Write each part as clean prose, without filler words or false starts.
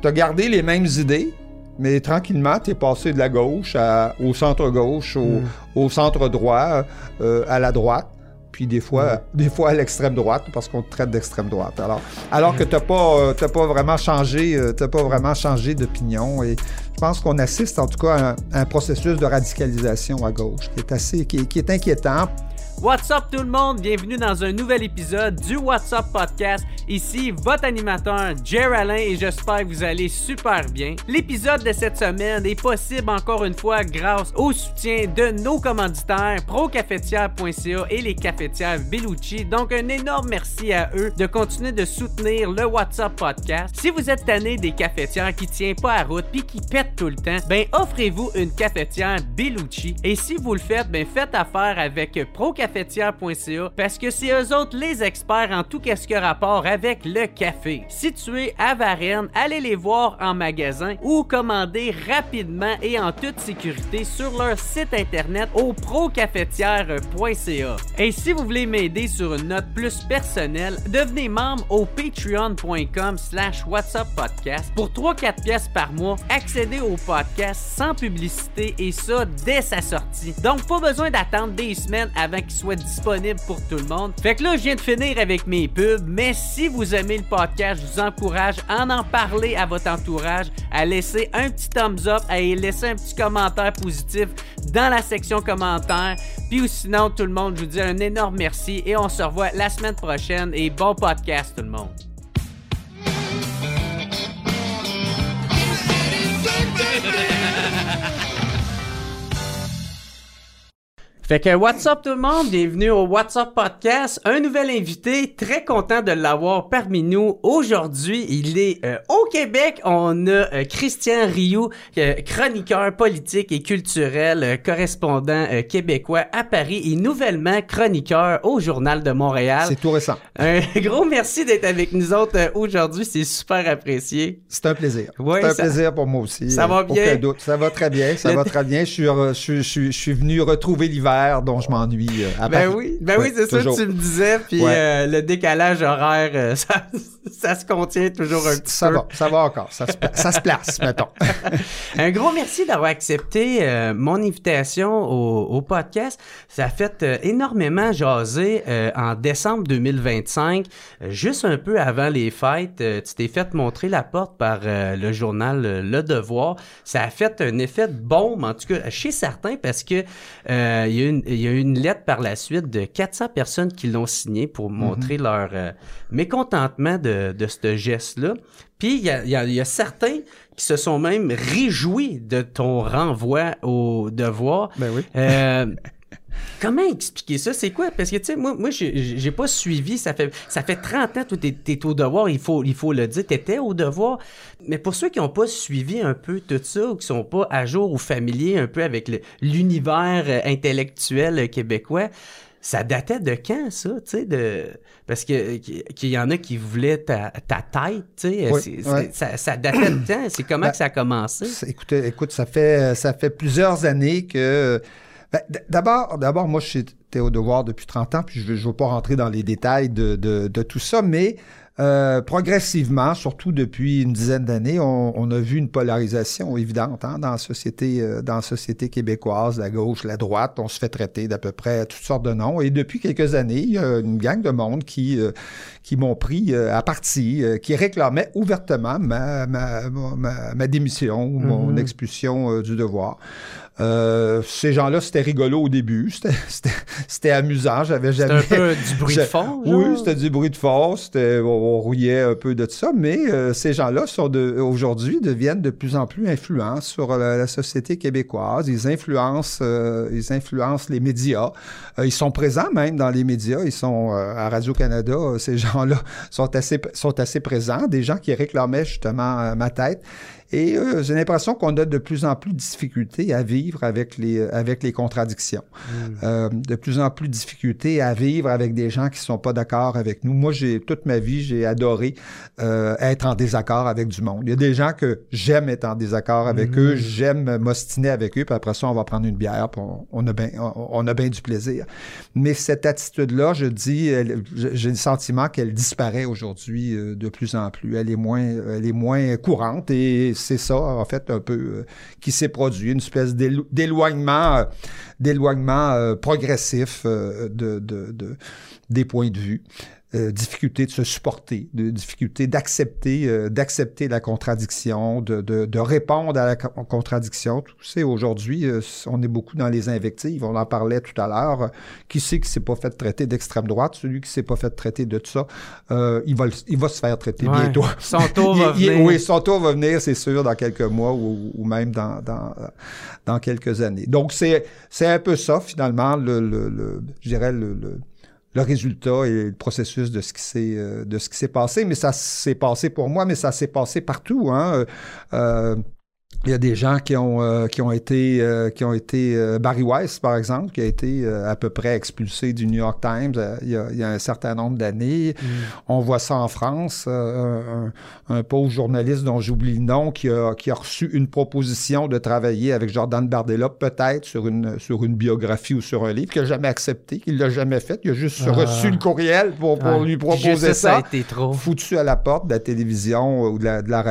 t'as gardé les mêmes idées, mais tranquillement, t'es passé de la gauche au centre-gauche, au centre-droit, à la droite. Puis des fois à l'extrême droite, parce qu'on te traite d'extrême droite. Alors que t'as pas vraiment changé d'opinion. Et je pense qu'on assiste en tout cas à un processus de radicalisation à gauche qui est inquiétant. What's up tout le monde? Bienvenue dans un nouvel épisode du What's Up Podcast. Ici votre animateur Jer Alain et j'espère que vous allez super bien. L'épisode de cette semaine est possible encore une fois grâce au soutien de nos commanditaires procafetière.ca et les cafetières Bellucci. Donc un énorme merci à eux de continuer de soutenir le What's Up Podcast. Si vous êtes tanné des cafetières qui tiennent pas à route puis qui pètent tout le temps, ben offrez-vous une cafetière Bellucci. Et si vous le faites, ben faites affaire avec procafetière.ca parce que c'est eux autres les experts en tout ce qui a rapport avec le café. Situés à Varennes, allez les voir en magasin ou commander rapidement et en toute sécurité sur leur site internet au procafetière.ca. Et si vous voulez m'aider sur une note plus personnelle, devenez membre au patreon.com/whatsuppodcast. Pour 3-4 pièces par mois, accédez au podcast sans publicité et ça dès sa sortie. Donc pas besoin d'attendre des semaines avant qu'il soit disponible pour tout le monde. Fait que là, je viens de finir avec mes pubs, mais si vous aimez le podcast, je vous encourage à en parler à votre entourage, à laisser un petit thumbs up, à y laisser un petit commentaire positif dans la section commentaires. Puis ou sinon, tout le monde, je vous dis un énorme merci et on se revoit la semaine prochaine et bon podcast tout le monde. Fait que what's up tout le monde, bienvenue au What's Up Podcast, un nouvel invité, très content de l'avoir parmi nous. Aujourd'hui, il est au Québec, on a Christian Rioux, chroniqueur politique et culturel, correspondant québécois à Paris et nouvellement chroniqueur au Journal de Montréal. C'est tout récent. Un gros merci d'être avec nous autres aujourd'hui, c'est super apprécié. C'est un plaisir. Ouais, c'est un plaisir pour moi aussi. Ça va bien? Aucun doute. Ça va très bien, va très bien. Je suis venu retrouver l'hiver dont je m'ennuie à Paris. Ben oui, c'est toujours ça que tu me disais, puis le décalage horaire, ça se contient toujours un petit peu. Ça va encore, ça se place, mettons. Un gros merci d'avoir accepté mon invitation au podcast. Ça a fait énormément jaser en décembre 2025, juste un peu avant les fêtes. Tu t'es fait montrer la porte par le journal Le Devoir. Ça a fait un effet de bombe, en tout cas, chez certains, parce que il y a eu une lettre par la suite de 400 personnes qui l'ont signé pour montrer leur mécontentement de ce geste-là. Puis, il y a certains qui se sont même réjouis de ton renvoi au Devoir. Ben oui. Comment expliquer ça? C'est quoi? Parce que, tu sais, moi j'ai pas suivi. Ça fait 30 ans que t'es au Devoir, il faut le dire. T'étais au Devoir. Mais pour ceux qui n'ont pas suivi un peu tout ça, ou qui sont pas à jour ou familiers un peu avec l'univers intellectuel québécois, ça datait de quand, ça? Tu sais, parce qu'il y en a qui voulaient ta tête, tu sais. Oui, ça datait de quand? C'est comment que ça a commencé? Écoute, ça fait plusieurs années que... D'abord, moi, j'étais au Devoir depuis 30 ans, puis je veux pas rentrer dans les détails de tout ça, mais progressivement, surtout depuis une dizaine d'années, on a vu une polarisation évidente dans la société québécoise, la gauche, la droite. On se fait traiter d'à peu près toutes sortes de noms. Et depuis quelques années, il y a une gang de monde qui m'ont pris à partie, qui réclamaient ouvertement ma démission ou mon expulsion du Devoir. Ces gens-là, c'était rigolo au début, c'était amusant, j'avais jamais... C'était un peu du bruit de fond, genre? Oui, c'était du bruit de fond, on rouillait un peu de ça, mais ces gens-là aujourd'hui deviennent de plus en plus influents sur la société québécoise, ils influencent les médias, ils sont présents même dans les médias, ils sont à Radio-Canada, ces gens-là sont assez présents, des gens qui réclamaient justement ma tête. Et j'ai l'impression qu'on a de plus en plus de difficultés à vivre avec les contradictions. De plus en plus de difficultés à vivre avec des gens qui ne sont pas d'accord avec nous. Moi, toute ma vie, j'ai adoré être en désaccord avec du monde. Il y a des gens que j'aime être en désaccord avec eux, j'aime m'ostiner avec eux, puis après ça, on va prendre une bière, puis on a bien du plaisir. Mais cette attitude-là, j'ai le sentiment qu'elle disparaît aujourd'hui de plus en plus. Elle est moins courante, et c'est ça, en fait, un peu qui s'est produit, une espèce d'éloignement progressif des points de vue. Difficulté de se supporter, difficulté d'accepter la contradiction, de répondre à la contradiction. Tu sais, aujourd'hui, on est beaucoup dans les invectives. On en parlait tout à l'heure. Qui c'est qui s'est pas fait traiter d'extrême droite? Celui qui s'est pas fait traiter de ça, il va se faire traiter bientôt. Son tour va venir. Oui, son tour va venir, c'est sûr, dans quelques mois ou même dans quelques années. Donc, c'est un peu ça, finalement, je dirais, le résultat et le processus de ce qui s'est passé. Mais ça s'est passé pour moi, mais ça s'est passé partout, hein. Il y a des gens qui ont été Barry Weiss, par exemple, qui a été à peu près expulsé du New York Times il y a un certain nombre d'années. On voit ça en France, un pauvre journaliste dont j'oublie le nom qui a reçu une proposition de travailler avec Jordan Bardella, peut-être sur une biographie ou sur un livre, qu'il n'a jamais accepté, qu'il l'a jamais fait. Il a juste reçu le courriel pour lui proposer ça. A été trop. Foutu à la porte de la télévision ou de la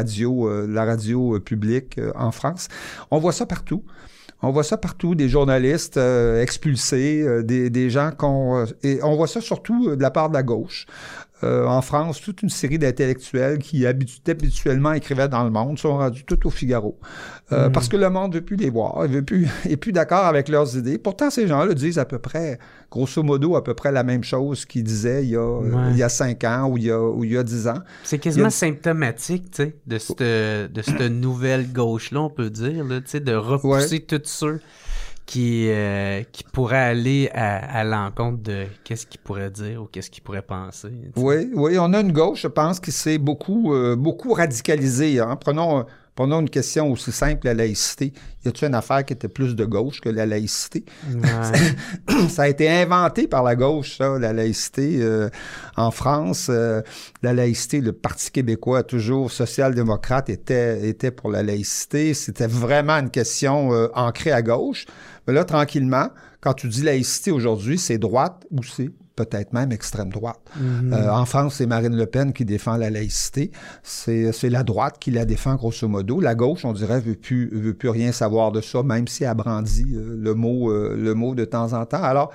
radio publique en France. On voit ça partout. On voit ça partout, des journalistes expulsés, des gens et on voit ça surtout de la part de la gauche. En France, toute une série d'intellectuels qui habituellement écrivaient dans Le Monde sont rendus tout au Figaro. Parce que le monde ne veut plus les voir, il n'est plus d'accord avec leurs idées. Pourtant, ces gens-là disent à peu près, grosso modo, à peu près la même chose qu'ils disaient il y a 5 ans ou il y a 10 ans. C'est quasiment symptomatique, tu sais, de cette nouvelle gauche-là, on peut dire, là, tu sais, de repousser tous ceux qui pourrait aller à l'encontre de qu'est-ce qu'il pourrait dire ou qu'est-ce qu'il pourrait penser. T'sais. Oui, on a une gauche, je pense, qui s'est beaucoup radicalisée. Hein. Prenons une question aussi simple, la laïcité. Y a-t-il une affaire qui était plus de gauche que la laïcité? Ouais. Ça a été inventé par la gauche, ça, la laïcité. En France, la laïcité, le Parti québécois, toujours social-démocrate, était pour la laïcité. C'était vraiment une question ancrée à gauche. Mais là, tranquillement, quand tu dis laïcité aujourd'hui, c'est droite ou c'est peut-être même extrême droite. En France, c'est Marine Le Pen qui défend la laïcité. C'est la droite qui la défend, grosso modo. La gauche, on dirait, veut plus rien savoir de ça, même si elle brandit le mot de temps en temps. Alors,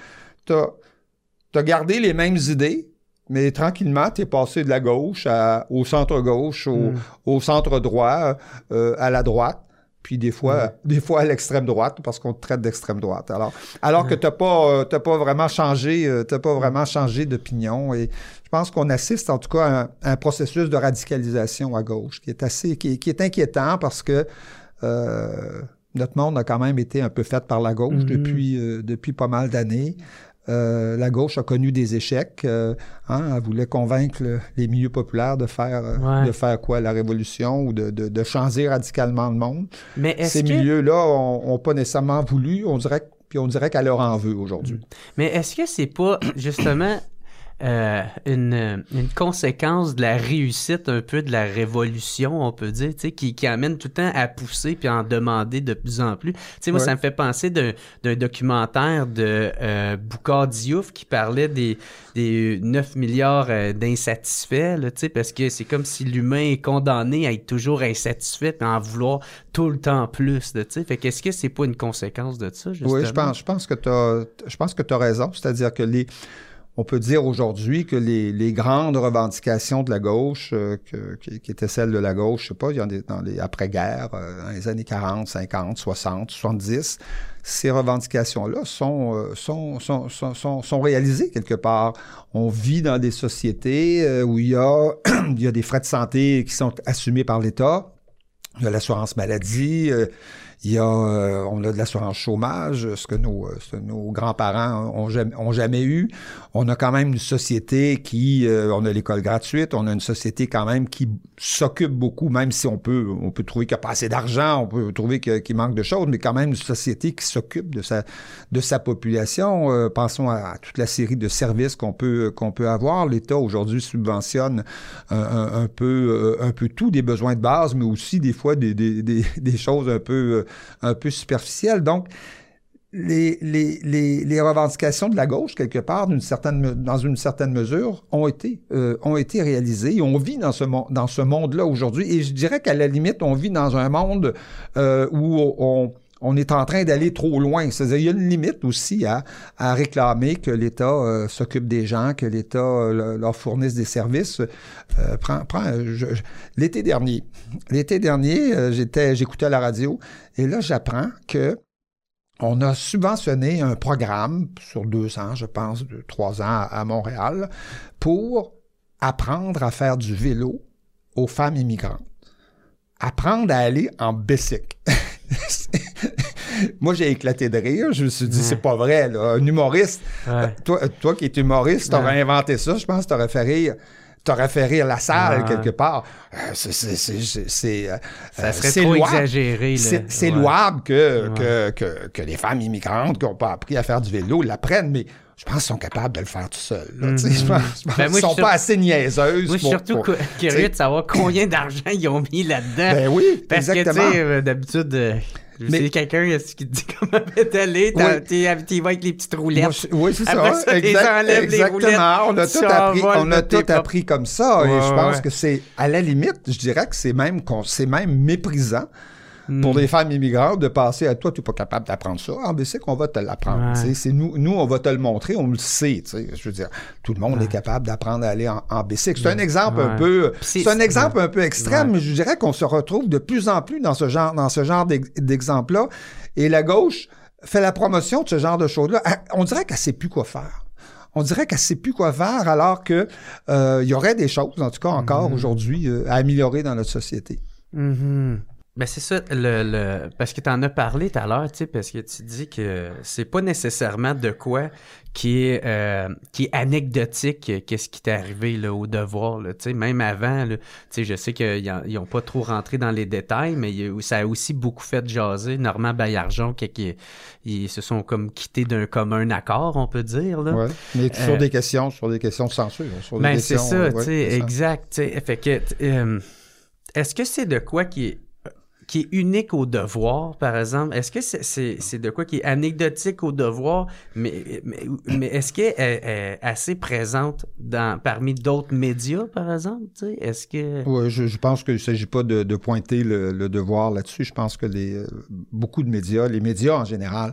t'as gardé les mêmes idées, mais tranquillement, t'es passé de la gauche au centre-gauche, au centre-droit, à la droite. Puis des fois à l'extrême droite, parce qu'on te traite d'extrême droite. Alors que t'as pas vraiment changé d'opinion. Et je pense qu'on assiste en tout cas à un processus de radicalisation à gauche qui est inquiétant parce que notre monde a quand même été un peu fait par la gauche depuis pas mal d'années. La gauche a connu des échecs. Elle voulait convaincre les milieux populaires de faire quoi? La révolution ou de changer radicalement le monde. Mais ces milieux-là ont pas nécessairement voulu. On dirait qu'elle leur en veut aujourd'hui. Mais est-ce que c'est pas justement une conséquence de la réussite un peu de la révolution, on peut dire, tu sais, qui amène tout le temps à pousser puis à en demander de plus en plus. Tu sais, moi, ça me fait penser d'un documentaire de Boukhar Diouf qui parlait des 9 milliards d'insatisfaits, là, tu sais, parce que c'est comme si l'humain est condamné à être toujours insatisfait puis à en vouloir tout le temps plus, tu sais. Fait qu'est-ce que c'est pas une conséquence de ça, justement? Oui, je pense que t'as raison. C'est-à-dire que on peut dire aujourd'hui que les grandes revendications de la gauche, qui étaient celles de la gauche, je sais pas, il y en a dans les après-guerre, dans les années 40, 50, 60, 70, ces revendications-là sont réalisées quelque part. On vit dans des sociétés où il y a des frais de santé qui sont assumés par l'État. Il y a l'assurance maladie, On a de l'assurance chômage, ce que nos grands-parents ont jamais eu. On a quand même une société on a l'école gratuite, on a une société quand même qui s'occupe beaucoup, même si on peut trouver qu'il n'y a pas assez d'argent, on peut trouver qu'il manque de choses, mais quand même une société qui s'occupe de sa population. Pensons à toute la série de services qu'on peut avoir. L'État aujourd'hui subventionne un peu tout, des besoins de base, mais aussi des fois des choses un peu superficielles. Donc, les revendications de la gauche, quelque part, dans une certaine mesure, ont été réalisées. Et on vit dans ce monde-là aujourd'hui. Et je dirais qu'à la limite, on vit dans un monde où on est en train d'aller trop loin. C'est-à-dire, il y a une limite aussi à réclamer que l'État s'occupe des gens, que l'État leur fournisse des services. L'été dernier, j'écoutais à la radio, et là, j'apprends que on a subventionné un programme sur 2 ans, je pense, 3 ans à Montréal, pour apprendre à faire du vélo aux femmes immigrantes. Apprendre à aller en bicycle. Moi, j'ai éclaté de rire. Je me suis dit, c'est pas vrai, là. Un humoriste, toi qui es humoriste, t'aurais inventé ça, je pense que t'aurais fait rire la salle quelque part. Ça serait trop louable. Exagéré. C'est louable que les femmes immigrantes qui n'ont pas appris à faire du vélo l'apprennent, mais je pense qu'ils sont capables de le faire tout seuls. Je pense qu'ils ne sont pas assez niaiseuses. Moi, je suis surtout curieux de savoir combien d'argent ils ont mis là-dedans. Ben oui, parce exactement. Parce que, d'habitude... c'est quelqu'un qui te dit comment pédaler, tu y vas avec les petites roulettes. Oui, c'est ça. Exactement. On a tout appris comme ça. Et je pense que c'est, à la limite, je dirais que c'est même méprisant pour des femmes immigrantes de passer à toi, tu n'es pas capable d'apprendre ça. En bicycle, on va te l'apprendre. C'est nous, on va te le montrer, on le sait. Je veux dire, tout le monde est capable d'apprendre à aller en bicycle. C'est un exemple un peu extrême, mais je dirais qu'on se retrouve de plus en plus dans ce genre d'exemple-là. Et la gauche fait la promotion de ce genre de choses-là. On dirait qu'elle ne sait plus quoi faire. Alors que il y aurait des choses, en tout cas encore aujourd'hui, à améliorer dans notre société. Ben c'est ça, parce que tu en as parlé tout à l'heure, tu sais, parce que tu dis que c'est pas nécessairement de quoi qui est anecdotique, qu'est-ce qui t'est arrivé là, au devoir, là, tu sais, même avant, là, tu sais, je sais qu'ils n'ont pas trop rentré dans les détails, mais ça a aussi beaucoup fait jaser. Normand Baillargeon, ils se sont comme quittés d'un commun accord, on peut dire, là. Ouais, mais sur des questions de censure. C'est ça, tu sais, exact, tu sais, fait que, est-ce que c'est de quoi qui est unique au devoir, par exemple? Est-ce que c'est de quoi qui est anecdotique au devoir, mais est-ce qu'elle est assez présente parmi d'autres médias, par exemple? Tu sais? Est-ce que... Oui, je pense qu'il ne s'agit pas de pointer le devoir là-dessus. Je pense que beaucoup de médias, les médias en général,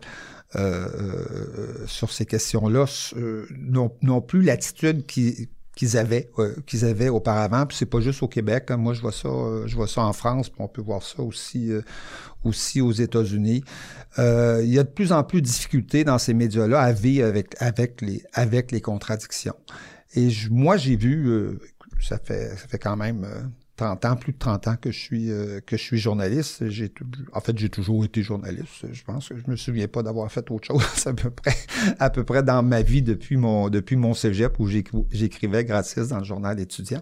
sur ces questions-là, n'ont plus l'attitude qu'ils avaient auparavant. Puis c'est pas juste au Québec. Hein. Moi, je vois ça en France, puis on peut voir ça aussi aux États-Unis. Il y a de plus en plus de difficultés dans ces médias-là à vivre avec les contradictions. Et moi, j'ai vu, ça fait quand même 30 ans, plus de 30 ans que je suis journaliste. J'ai toujours été journaliste. Je pense que je me souviens pas d'avoir fait autre chose à peu près dans ma vie depuis mon cégep où j'écrivais gratis dans le journal étudiant.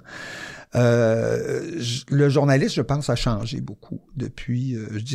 Le journaliste, je pense, a changé beaucoup depuis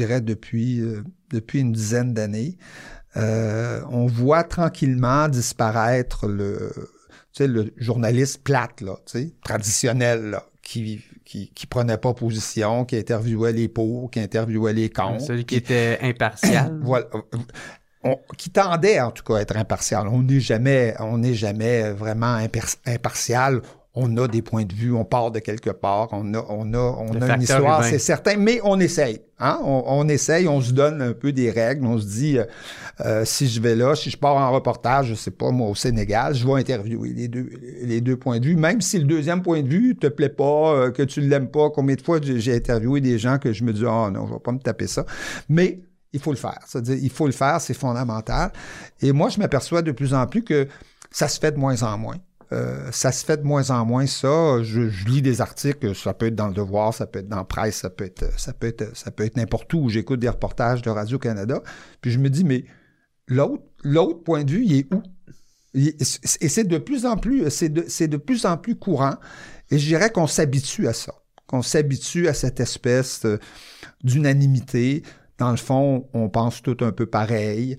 une dizaine d'années. On voit tranquillement disparaître le journaliste plate, là, traditionnel, là, qui prenait pas position, qui interviewait les pour, qui interviewait les contre. Celui qui était impartial. Voilà. Qui tendait, en tout cas, à être impartial. On n'est jamais vraiment impartial. On a des points de vue, on part de quelque part, on a une histoire, c'est certain, mais on essaye. Hein? On essaye, on se donne un peu des règles, on se dit, si je vais là, si je pars en reportage, je sais pas, moi, au Sénégal, je vais interviewer les deux points de vue, même si le deuxième point de vue te plaît pas, que tu l'aimes pas. Combien de fois j'ai interviewé des gens que je me dis, non, je vais pas me taper ça. Mais il faut le faire. C'est-à-dire, il faut le faire, c'est fondamental. Et moi, je m'aperçois de plus en plus que ça se fait de moins en moins. ça se fait de moins en moins, ça. Je lis des articles, ça peut être dans Le Devoir, ça peut être dans la presse, ça peut être n'importe où. J'écoute des reportages de Radio-Canada, puis je me dis, mais l'autre point de vue, il est où? Et c'est de plus en plus, c'est de plus en plus courant, et je dirais qu'on s'habitue à ça, qu'on s'habitue à cette espèce d'unanimité. Dans le fond, on pense tout un peu pareil.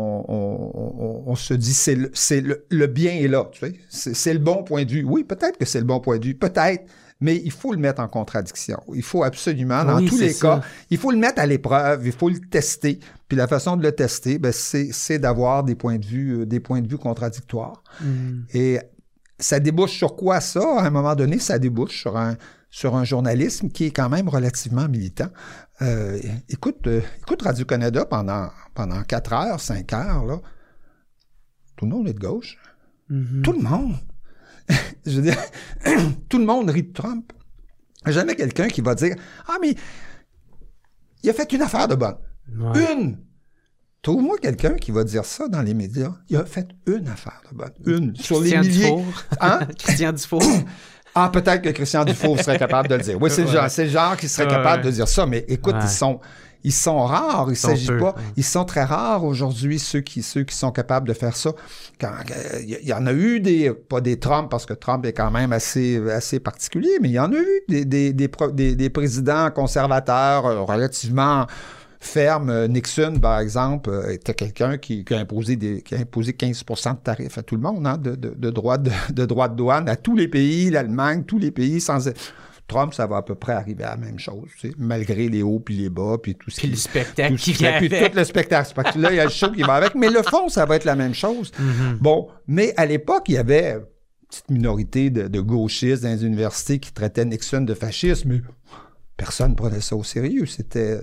On se dit, le bien est là, tu sais. C'est le bon point de vue. Oui, peut-être que c'est le bon point de vue, peut-être, mais il faut le mettre en contradiction. Il faut absolument, dans tous les cas, il faut le mettre à l'épreuve, il faut le tester. Puis la façon de le tester, ben, c'est d'avoir des points de vue contradictoires. Et ça débouche sur quoi, ça? À un moment donné, ça débouche sur un journalisme qui est quand même relativement militant. Écoute Radio-Canada pendant 4 heures, 5 heures, là. Tout le monde est de gauche. Tout le monde. Je veux dire, tout le monde rit de Trump. Jamais quelqu'un qui va dire « Ah, mais il a fait une affaire de bonne. Ouais. Une! » Trouve-moi quelqu'un qui va dire ça dans les médias. Il a fait une affaire de bonne. Une. Sur les milliers. Hein? Christian Dufault. Ah, peut-être que Christian Dufault serait capable de le dire. Oui, c'est le genre qui serait capable de dire ça. Mais écoute, ils sont rares. Ils sont très rares aujourd'hui, ceux qui sont capables de faire ça. Il y en a eu pas des Trump, parce que Trump est quand même assez particulier, mais il y en a eu des présidents conservateurs relativement fermes. Nixon, par exemple, était quelqu'un qui a imposé 15% de tarifs à tout le monde, hein, de droits de douane à tous les pays, l'Allemagne, tous les pays, sans... Trump, ça va à peu près arriver à la même chose, tu sais, malgré les hauts puis les bas, puis tout ce puis le spectacle qui vient avec. Puis tout le spectacle. C'est pas que là, il y a le show qui va avec, mais le fond, ça va être la même chose. Bon, mais à l'époque, il y avait une petite minorité de gauchistes dans les universités qui traitaient Nixon de fasciste, mais personne ne prenait ça au sérieux. C'était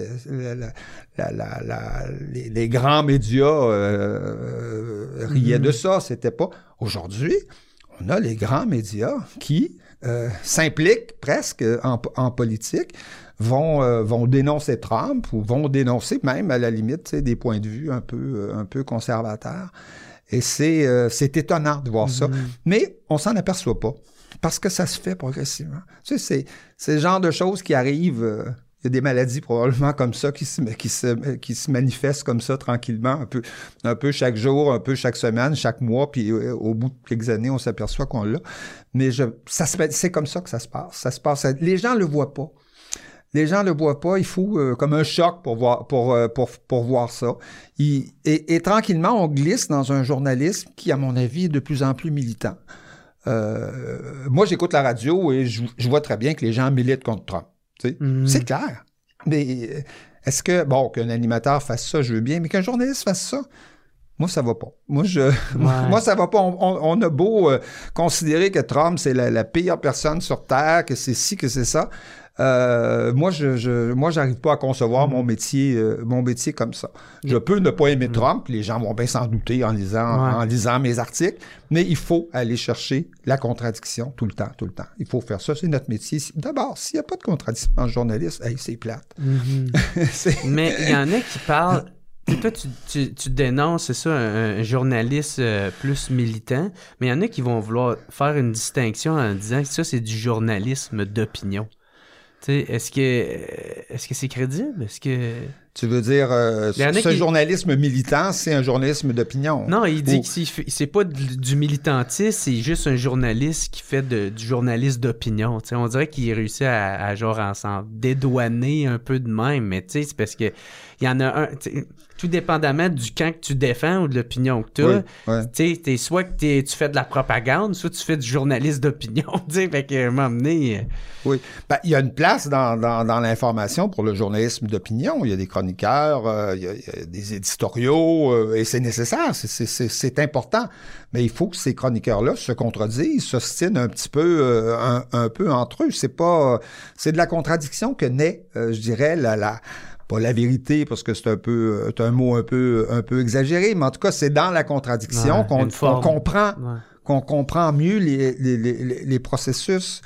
les grands médias riaient de ça. C'était pas... Aujourd'hui, on a les grands médias qui s'impliquent presque en politique, vont dénoncer Trump ou vont dénoncer même, à la limite, des points de vue un peu conservateurs. Et c'est étonnant de voir ça. Mais on s'en aperçoit pas. Parce que ça se fait progressivement. Tu sais, c'est le genre de choses qui arrivent. Il y a des maladies probablement comme ça qui se manifestent comme ça tranquillement, un peu chaque jour, un peu chaque semaine, chaque mois, puis au bout de quelques années, on s'aperçoit qu'on l'a. Mais c'est comme ça que ça se passe. Ça se passe. Les gens le voient pas. Les gens le voient pas. Il faut comme un choc pour voir ça. Et tranquillement, on glisse dans un journalisme qui, à mon avis, est de plus en plus militant. Moi, j'écoute la radio et je vois très bien que les gens militent contre Trump. C'est clair. Mais est-ce que, qu'un animateur fasse ça, je veux bien, mais qu'un journaliste fasse ça, moi, ça va pas. Moi, ça va pas. On a beau considérer que Trump, c'est la pire personne sur Terre, que c'est ci, que c'est ça. Moi, j'arrive pas à concevoir mon métier comme ça. Je peux ne pas aimer Trump, les gens vont bien s'en douter en lisant mes articles, mais il faut aller chercher la contradiction tout le temps. Il faut faire ça, c'est notre métier. D'abord, s'il n'y a pas de contradiction en journaliste, c'est plate. Mais il y en a qui parlent... Toi, tu dénonces, c'est ça, un journaliste plus militant, mais il y en a qui vont vouloir faire une distinction en disant que ça, c'est du journalisme d'opinion. Tu sais, est-ce que c'est crédible? Est-ce que... Tu veux dire, ce journalisme militant, c'est un journalisme d'opinion? Non, il dit que c'est pas du militantisme, c'est juste un journaliste qui fait du journalisme d'opinion. Tu sais, on dirait qu'il réussit à genre s'en dédouaner un peu de même, mais tu sais, c'est parce que il y en a un... Tout dépendamment du camp que tu défends ou de l'opinion que tu as, tu sais, soit que tu fais de la propagande, soit tu fais du journalisme d'opinion, tu sais, fait qu'à un moment donné... Oui, il y a une place dans l'information pour le journalisme d'opinion. Il y a des chroniqueurs, il y a des éditoriaux, et c'est nécessaire, c'est important. Mais il faut que ces chroniqueurs-là se contredisent, s'ostinent un petit peu, un peu entre eux. C'est de la contradiction que naît, je dirais, pas la vérité, parce que c'est un mot un peu exagéré, mais en tout cas, c'est dans la contradiction qu'on comprend mieux les processus.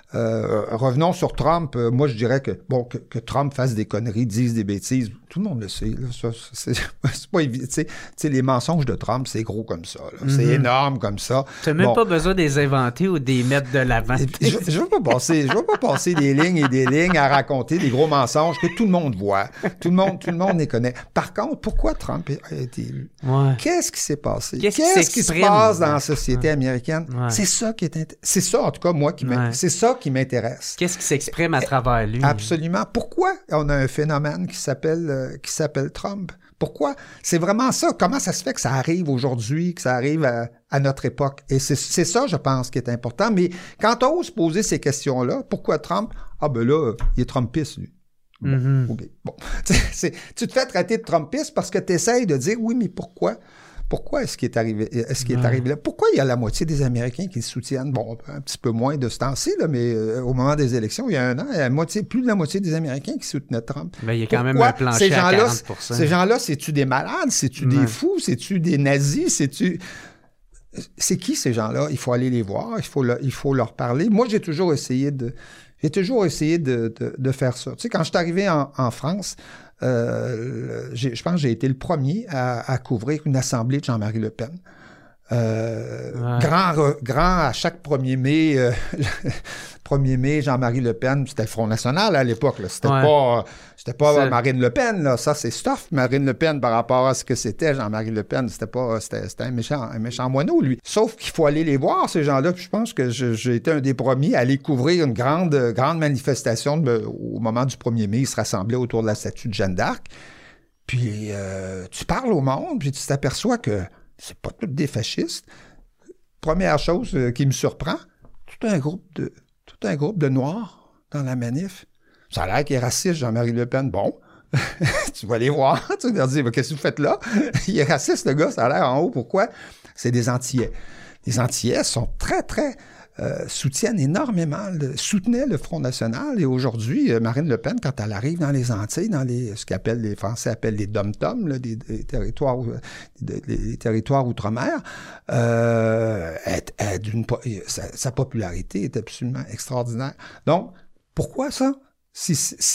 Revenons sur Trump. Moi, je dirais que Trump fasse des conneries, dise des bêtises. Tout le monde le sait. Là, ça, c'est pas évident. Tu sais, les mensonges de Trump, c'est gros comme ça. C'est énorme comme ça. Tu n'as même pas besoin de les inventer ou de les mettre de l'avant. Je ne veux pas passer des lignes et des lignes à raconter des gros mensonges que tout le monde voit. Tout le monde les connaît. Par contre, pourquoi Trump a été élu? Ouais. Qu'est-ce qui s'est passé? Qu'est-ce qui se passe dans la société américaine? Ouais. C'est ça c'est ça, en tout cas, moi, c'est ça qui m'intéresse. Qu'est-ce qui s'exprime à travers lui? Absolument. Pourquoi on a un phénomène qui s'appelle Trump? Pourquoi? C'est vraiment ça. Comment ça se fait que ça arrive aujourd'hui, que ça arrive à notre époque? Et c'est ça, je pense, qui est important. Mais quand on ose poser ces questions-là, pourquoi Trump? Ah ben là, il est Trumpiste, lui. Bon. Tu te fais traiter de Trumpiste parce que tu essayes de dire, oui, mais pourquoi? Pourquoi est-ce qu'il est arrivé là? Pourquoi il y a la moitié des Américains qui le soutiennent? Bon, un petit peu moins de ce temps-ci, là, mais au moment des élections, il y a un an, il y a plus de la moitié des Américains qui soutenaient Trump. Ben, il y a quand même un plancher à 40%. Ces gens-là, c'est-tu des malades? C'est-tu des fous? C'est-tu des nazis? C'est qui ces gens-là? Il faut aller les voir, il faut leur parler. Moi, j'ai toujours essayé de faire ça. Tu sais, quand je suis arrivé en France, je pense que j'ai été le premier à couvrir une assemblée de Jean-Marie Le Pen. Grand à chaque 1er mai, 1er mai, Jean-Marie Le Pen, c'était le Front National à l'époque. Là. C'était pas Marine Le Pen. Là. Ça, c'est stuff, Marine Le Pen, par rapport à ce que c'était Jean-Marie Le Pen. C'était un méchant moineau, lui. Sauf qu'il faut aller les voir, ces gens-là. Puis je pense que j'ai été un des premiers à aller couvrir une grande manifestation au moment du 1er mai. Ils se rassemblaient autour de la statue de Jeanne d'Arc. Puis tu parles au monde, puis tu t'aperçois que c'est pas tous des fascistes. Première chose qui me surprend, tout un groupe de Noirs dans la manif. Ça a l'air qu'il est raciste, Jean-Marie Le Pen. Bon, tu vas aller voir. Tu vas leur dire, qu'est-ce que vous faites là? Il est raciste, le gars, ça a l'air en haut. Pourquoi? C'est des Antillais. Les Antillais sont très, très... soutenaient le Front National. Et aujourd'hui, Marine Le Pen, quand elle arrive dans les Antilles, dans ce les Français appellent les dom-toms, des territoires outre-mer, sa popularité est absolument extraordinaire. Donc, pourquoi ça? Si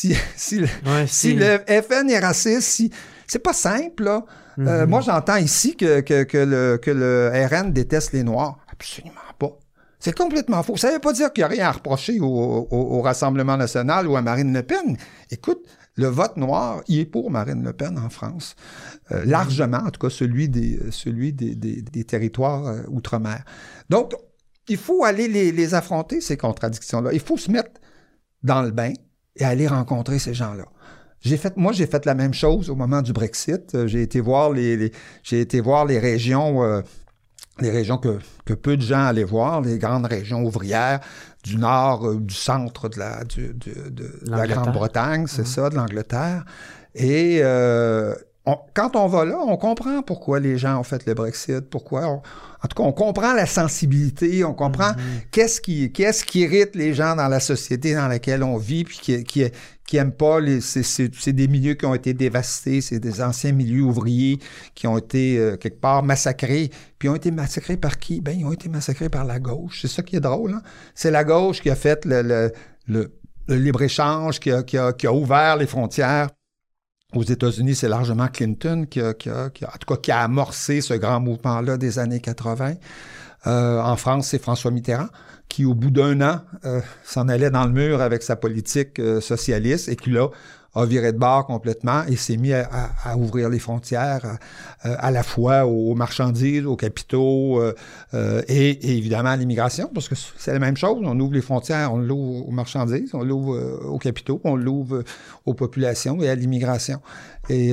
le FN est raciste, c'est pas simple, là. Moi, j'entends ici que le RN déteste les Noirs. Absolument pas. C'est complètement faux. Ça ne veut pas dire qu'il n'y a rien à reprocher au Rassemblement national ou à Marine Le Pen. Écoute, le vote noir, il est pour Marine Le Pen en France. Largement, en tout cas, celui des territoires outre-mer. Donc, il faut aller les affronter, ces contradictions-là. Il faut se mettre dans le bain et aller rencontrer ces gens-là. J'ai fait la même chose au moment du Brexit. J'ai été voir les régions... les régions que peu de gens allaient voir, les grandes régions ouvrières du nord, du centre de la Grande-Bretagne, c'est ça, de l'Angleterre. Et quand on va là, on comprend pourquoi les gens ont fait le Brexit, en tout cas, on comprend la sensibilité, on comprend qu'est-ce qui irrite les gens dans la société dans laquelle on vit, puis qui aiment pas c'est des milieux qui ont été dévastés, c'est des anciens milieux ouvriers qui ont été quelque part massacrés. Puis ils ont été massacrés par qui? Ben, ils ont été massacrés par la gauche. C'est ça qui est drôle, hein? C'est la gauche qui a fait le libre-échange, qui a ouvert les frontières. Aux États-Unis, c'est largement Clinton qui a amorcé ce grand mouvement-là des années 80. En France, c'est François Mitterrand qui, au bout d'un an, s'en allait dans le mur avec sa politique socialiste et qui, là, a viré de bord complètement et s'est mis à ouvrir les frontières à la fois aux marchandises, aux capitaux et évidemment à l'immigration, parce que c'est la même chose. On ouvre les frontières, on l'ouvre aux marchandises, on l'ouvre aux capitaux, on l'ouvre aux populations et à l'immigration. Et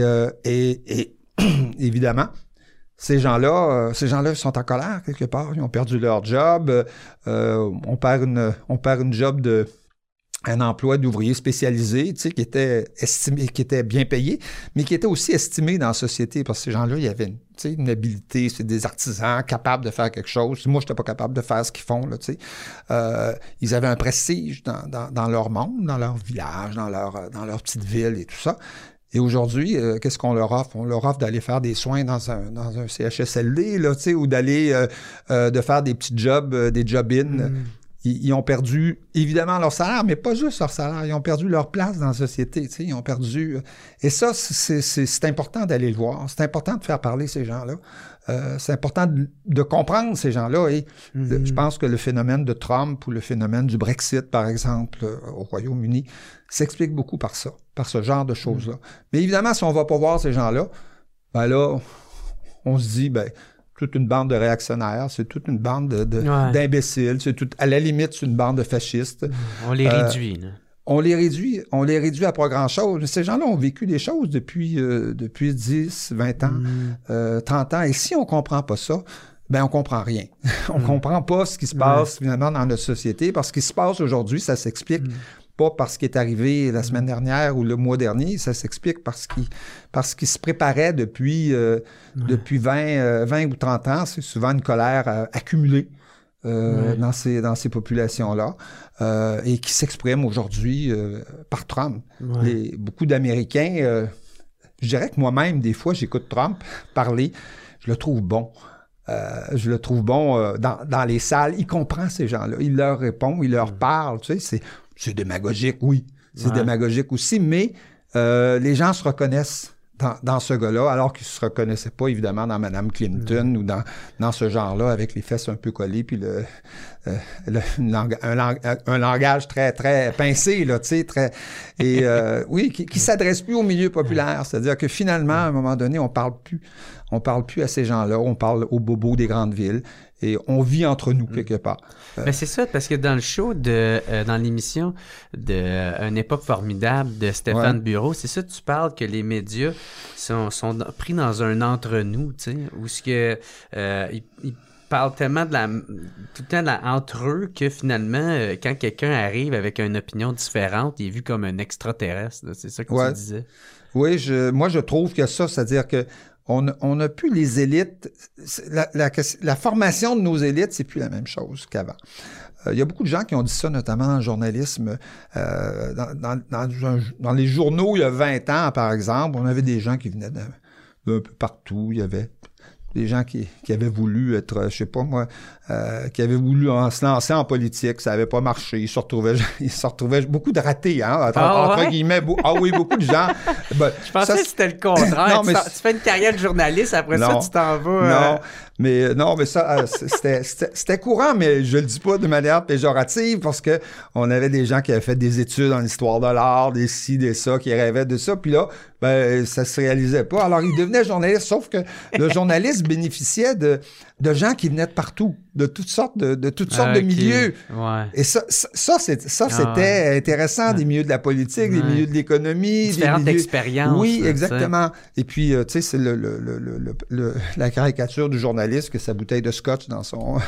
évidemment, ces gens-là sont en colère quelque part. Ils ont perdu leur job. On perd une job un emploi d'ouvrier spécialisé, tu sais, qui était bien payé, mais qui était aussi estimé dans la société, parce que ces gens-là, il y avait une habilité, c'est des artisans capables de faire quelque chose. Moi, je n'étais pas capable de faire ce qu'ils font, là, tu sais. Ils avaient un prestige dans leur monde, dans leur village, dans leur petite ville et tout ça. Et aujourd'hui, qu'est-ce qu'on leur offre? On leur offre d'aller faire des soins dans un CHSLD, là, tu sais, ou d'aller de faire des petits jobs, des job-in. ils ont perdu, évidemment, leur salaire, mais pas juste leur salaire. Ils ont perdu leur place dans la société. Tu sais, ils ont perdu... Et ça, c'est important d'aller le voir. C'est important de faire parler ces gens-là. C'est important de comprendre ces gens-là. Et je pense que le phénomène de Trump ou le phénomène du Brexit, par exemple, au Royaume-Uni, s'explique beaucoup par ça, par ce genre de choses-là. Mais évidemment, si on va pas voir ces gens-là, ben là, on se dit, ben, toute une bande de réactionnaires, c'est toute une bande d'imbéciles, à la limite, c'est une bande de fascistes. On les réduit, là. On les réduit à pas grand-chose. Ces gens-là ont vécu des choses depuis 10, 20 ans, 30 ans. Et si on comprend pas ça, ben on comprend rien. On comprend pas ce qui se passe finalement dans notre société, parce que ce qui se passe aujourd'hui, ça s'explique pas par ce qui est arrivé la semaine dernière ou le mois dernier, ça s'explique parce qu'il se préparait depuis 20 ou 30 ans. C'est souvent une colère accumulée. Dans ces populations-là, et qui s'expriment aujourd'hui par Trump. Beaucoup d'Américains, je dirais que moi-même, des fois, j'écoute Trump parler, je le trouve bon. Dans les salles, il comprend ces gens-là, il leur répond, il leur parle, tu sais, c'est démagogique, oui, c'est démagogique aussi, mais les gens se reconnaissent dans ce gars-là, alors qu'ils ne se reconnaissaient pas, évidemment, dans Mme Clinton ou dans ce genre-là, avec les fesses un peu collées, puis un langage très, très pincé, là, tu sais, qui s'adresse plus au milieu populaire. C'est-à-dire que finalement, à un moment donné, on parle plus à ces gens-là, on parle aux bobos des grandes villes, et on vit entre nous, quelque part. Ben c'est ça, parce que dans le show, dans l'émission de Une époque formidable de Stéphane Bureau, c'est ça, tu parles que les médias sont pris dans un entre-nous, tu sais, où ce que ils parlent tellement tout le temps entre eux que finalement, quand quelqu'un arrive avec une opinion différente, il est vu comme un extraterrestre. Là. C'est ça que tu disais. Oui, moi je trouve que ça, c'est-à-dire que on n'a plus les élites. La formation de nos élites, c'est plus la même chose qu'avant. Il y a beaucoup de gens qui ont dit ça, notamment dans le journalisme. Dans les journaux, il y a 20 ans, par exemple, on avait des gens qui venaient d'un peu partout. Il y avait des gens qui avaient voulu être, je sais pas moi, qui avaient voulu se lancer en politique, ça n'avait pas marché. Ils se retrouvaient beaucoup de ratés, hein, entre guillemets. Oui, beaucoup de gens. Je pensais que c'était le contraire. Non, tu fais une carrière de journaliste, après ça, tu t'en vas. Non, mais ça, c'était courant, mais je le dis pas de manière péjorative, parce que on avait des gens qui avaient fait des études en histoire de l'art, des ci, des ça, qui rêvaient de ça, puis là, ben, ça se réalisait pas. Alors, ils devenaient journalistes, sauf que le journaliste bénéficiait de gens qui venaient de partout, de toutes sortes de milieux. Ouais. Et ça c'était intéressant, des milieux de la politique, des milieux de l'économie. Différentes expériences. Oui, exactement. T'sais. Et puis, tu sais, c'est la caricature du journaliste que sa bouteille de scotch dans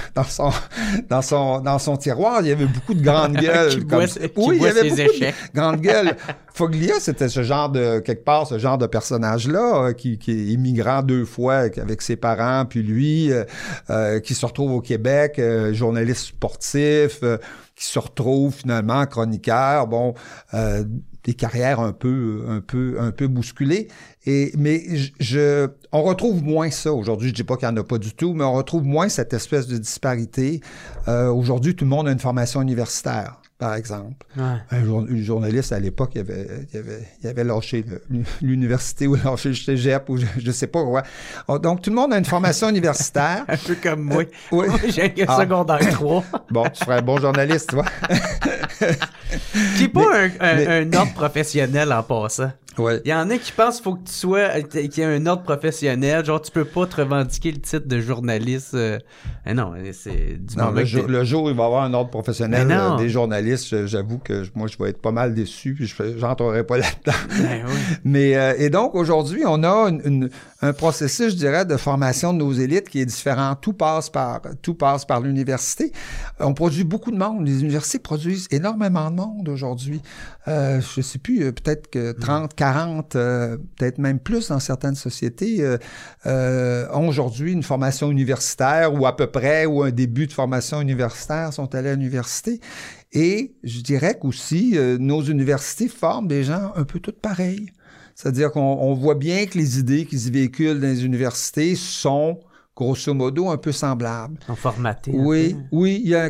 son tiroir. Il y avait beaucoup de grandes gueules. Il y avait beaucoup de grandes gueules. Foglia, c'était ce genre de personnage-là, qui est immigrant 2 fois avec ses parents, puis lui, qui se retrouve au Québec, journaliste sportif, qui se retrouve finalement chroniqueur, des carrières un peu bousculées. Mais on retrouve moins ça aujourd'hui. Je dis pas qu'il n'y en a pas du tout, mais on retrouve moins cette espèce de disparité. Aujourd'hui, tout le monde a une formation universitaire, par exemple. Ouais. Un journaliste, à l'époque, il avait lâché l'université ou lâché le cégep ou je sais pas quoi. Donc, tout le monde a une formation universitaire. Un peu comme moi. Oui. J'ai un secondaire 3. Bon, tu serais un bon journaliste, tu vois. Qui n'est pas un ordre professionnel en passant. Ouais. Il y en a qui pensent qu'il faut que qu'il y ait un ordre professionnel, genre tu peux pas te revendiquer le titre de journaliste. Non, c'est du moment le jour où il va y avoir un ordre professionnel des journalistes, j'avoue que moi je vais être pas mal déçu, puis j'entrerai pas là-dedans. Ben oui. Mais et donc aujourd'hui, on a un processus, je dirais, de formation de nos élites qui est différent. Tout passe par l'université. On produit beaucoup de monde. Les universités produisent énormément de monde aujourd'hui. Je sais plus, peut-être que 30, 40, peut-être même plus dans certaines sociétés, ont aujourd'hui une formation universitaire ou à peu près, ou un début de formation universitaire, sont allés à l'université. Et je dirais qu'aussi, nos universités forment des gens un peu toutes pareils. C'est-à-dire qu'on voit bien que les idées qui se véhiculent dans les universités sont grosso modo, un peu semblables. Ils sont formatés. Oui, il y a un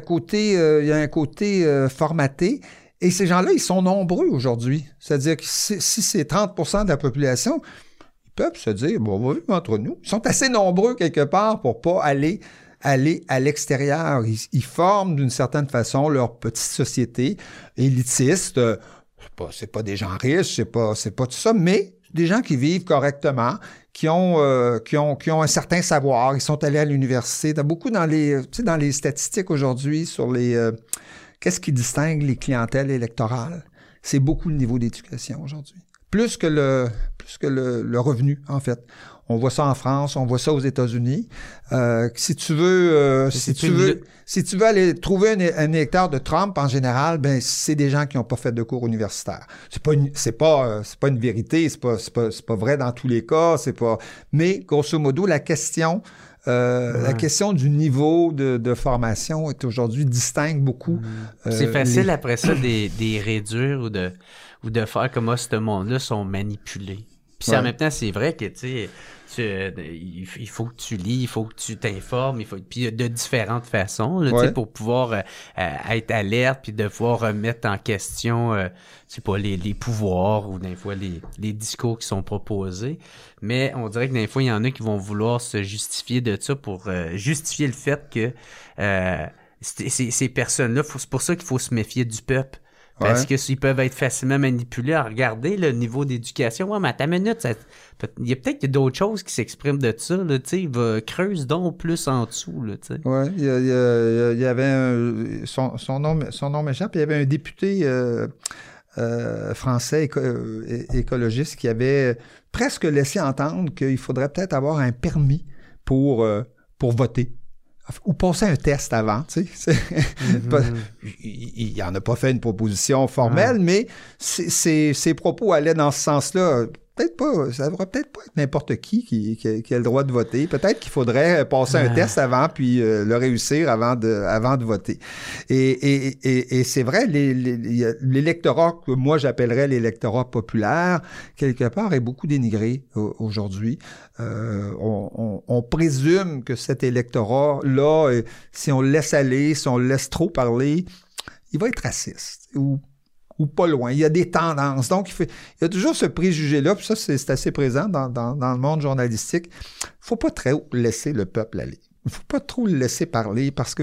côté formaté. Et ces gens-là, ils sont nombreux aujourd'hui. C'est-à-dire que si c'est 30% de la population, ils peuvent se dire, bon, on va vivre entre nous. Ils sont assez nombreux quelque part pour pas aller à l'extérieur. Ils forment d'une certaine façon leur petite société élitiste. C'est pas des gens riches, c'est pas tout ça, mais des gens qui vivent correctement, qui ont un certain savoir. Ils sont allés à l'université. T'as beaucoup dans les statistiques aujourd'hui sur les... qu'est-ce qui distingue les clientèles électorales? C'est beaucoup le niveau d'éducation aujourd'hui. Plus que le revenu, en fait. On voit ça en France, on voit ça aux États-Unis. Si tu veux aller trouver un électeur de Trump en général, ben c'est des gens qui n'ont pas fait de cours universitaires. C'est pas une vérité, c'est pas vrai dans tous les cas, mais grosso modo la question du niveau de formation est aujourd'hui distingue beaucoup. C'est facile après ça de réduire ou de faire comme ce monde-là sont manipulés. Puis en même temps, c'est vrai que il faut que tu lis, il faut que tu t'informes, puis de différentes façons là, pour pouvoir être alerte puis de pouvoir remettre en question les pouvoirs ou des fois les discours qui sont proposés. Mais on dirait que des fois, il y en a qui vont vouloir se justifier de ça pour justifier le fait que ces personnes-là, c'est pour ça qu'il faut se méfier du peuple. Parce que ils peuvent être facilement manipulés à regarder le niveau d'éducation. Ouais, mais à ta minute, il y a peut-être d'autres choses qui s'expriment de ça. Là, creuse donc plus en dessous. Oui, il y avait son nom m'échappe, il y avait un député français écologiste qui avait presque laissé entendre qu'il faudrait peut-être avoir un permis pour voter. Ou passer un test avant, tu sais. Il n'en a pas fait une proposition formelle, mais ses propos allaient dans ce sens-là. Ça devrait peut-être pas être n'importe qui a le droit de voter. Peut-être qu'il faudrait passer un test avant, puis le réussir avant de voter. Et c'est vrai, l'électorat que moi j'appellerais l'électorat populaire, quelque part, est beaucoup dénigré aujourd'hui. On présume que cet électorat-là, si on le laisse aller, si on le laisse trop parler, il va être raciste ou pas loin. Il y a des tendances. Donc, il y a toujours ce préjugé-là, puis ça, c'est assez présent dans le monde journalistique. Il ne faut pas trop laisser le peuple aller. Il ne faut pas trop le laisser parler parce que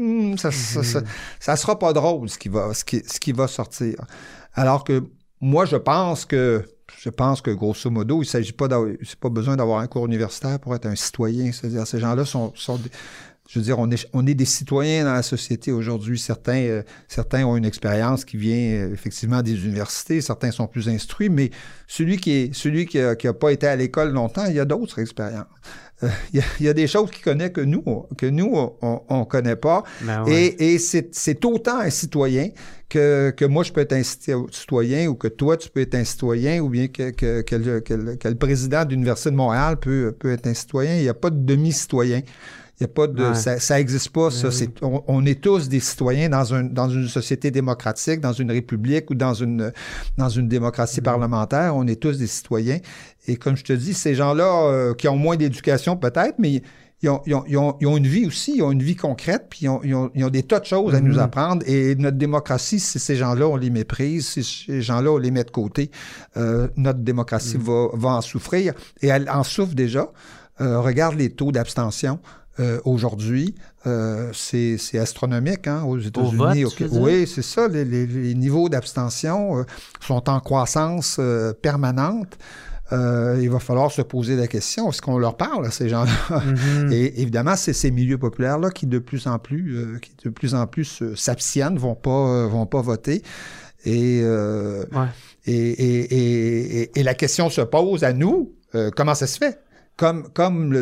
ça sera pas drôle ce qui va sortir. Alors que moi, je pense que grosso modo, c'est pas besoin d'avoir un cours universitaire pour être un citoyen. C'est-à-dire, ces gens-là sont je veux dire, on est des citoyens dans la société aujourd'hui. Certains ont une expérience qui vient effectivement des universités, certains sont plus instruits, mais celui qui a pas été à l'école longtemps, il y a d'autres expériences. Il y a des choses qu'il connaît que nous on connaît pas. Ben ouais. Et c'est autant un citoyen que moi je peux être un citoyen ou que toi tu peux être un citoyen ou bien que le président de l'Université de Montréal peut être un citoyen. Il n'y a pas de demi-citoyen. Il y a pas de ça existe pas ça. On est tous des citoyens dans une société démocratique, dans une république ou dans une démocratie parlementaire. On est tous des citoyens. Et comme je te dis, ces gens-là qui ont moins d'éducation peut-être, mais ils ont une vie aussi, ils ont une vie concrète, puis ils ont des tas de choses à nous apprendre. Et notre démocratie, si ces gens-là, on les méprise, si ces gens-là, on les met de côté, notre démocratie va en souffrir. Et elle en souffre déjà. Regarde les taux d'abstention. Aujourd'hui, c'est astronomique aux États-Unis. Oui, c'est ça. Les niveaux d'abstention sont en croissance permanente. Il va falloir se poser la question, est-ce qu'on leur parle à ces gens-là? Et évidemment, c'est ces milieux populaires-là qui de plus en plus s'abstiennent, vont pas voter. Et la question se pose à nous, comment ça se fait? Comme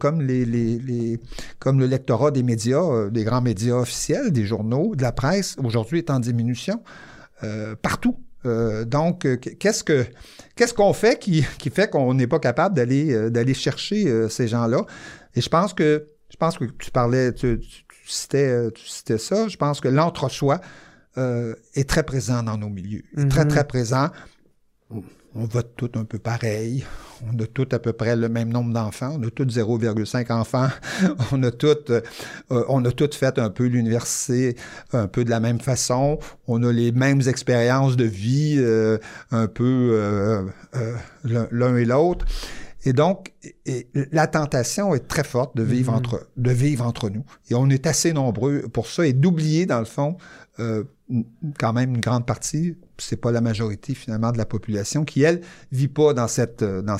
le lectorat des médias, des grands médias officiels, des journaux, de la presse, aujourd'hui est en diminution partout. Donc, qu'est-ce qu'on fait qui fait qu'on n'est pas capable d'aller chercher ces gens-là? Et je pense que tu parlais, tu citais ça. Je pense que l'entre-soi est très présent dans nos milieux. Très, très présent. On vote tous un peu pareil. on a tous à peu près le même nombre d'enfants. On a tous 0,5 enfants. on a tous fait un peu l'université un peu de la même façon. On a les mêmes expériences de vie un peu l'un et l'autre. Et donc, la tentation est très forte de vivre entre nous. Et on est assez nombreux pour ça et d'oublier, dans le fond, quand même une grande partie, c'est pas la majorité finalement de la population qui, elle, vit pas dans cette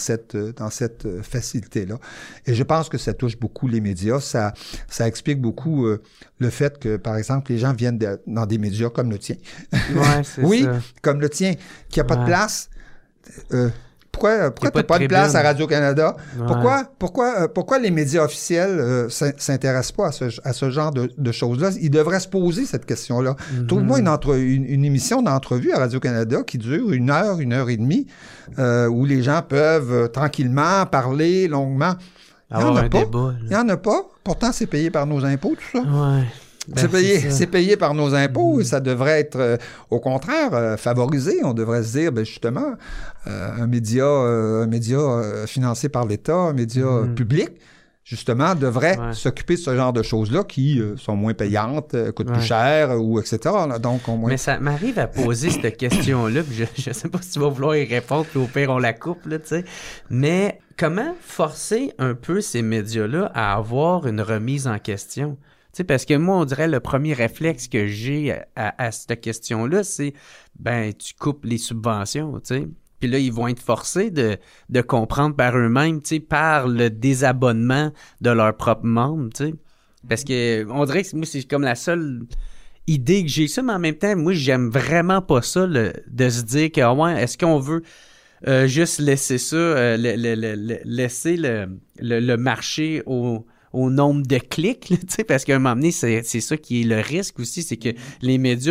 facilité-là. Et je pense que ça touche beaucoup les médias. Ça explique beaucoup le fait que, par exemple, les gens viennent dans des médias comme le tien. Ouais, c'est ça. Comme le tien, qui a pas de place. Pourquoi t'as pas de place à Radio-Canada? Ouais. Pourquoi les médias officiels s'intéressent pas à ce genre de choses-là? Ils devraient se poser cette question-là. Trouve-moi une émission d'entrevue à Radio-Canada qui dure 1 heure, 1 heure et demie, où les gens peuvent tranquillement parler longuement. Il n'y en a pas. Pourtant, c'est payé par nos impôts, tout ça. Ouais. C'est payé par nos impôts et ça devrait être, au contraire, favorisé. On devrait se dire, justement, un média financé par l'État, un média public, justement, devrait s'occuper de ce genre de choses-là qui sont moins payantes, coûtent plus cher, ou etc. Là, donc, au moins... Mais ça m'arrive à poser cette question-là, puis je sais pas si tu vas vouloir y répondre, puis au pire, on la coupe, là, tu sais. Mais comment forcer un peu ces médias-là à avoir une remise en question? Tu sais, parce que moi, on dirait le premier réflexe que j'ai à cette question-là, c'est, tu coupes les subventions, tu sais. Puis là, ils vont être forcés de comprendre par eux-mêmes, tu sais, par le désabonnement de leurs propres membres, tu sais. Parce que on dirait que moi, c'est comme la seule idée que j'ai ça, mais en même temps, moi, j'aime vraiment pas ça, de se dire que, est-ce qu'on veut juste laisser ça, laisser le marché au nombre de clics, tu sais, parce qu'à un moment donné, c'est ça qui est le risque aussi, c'est que les médias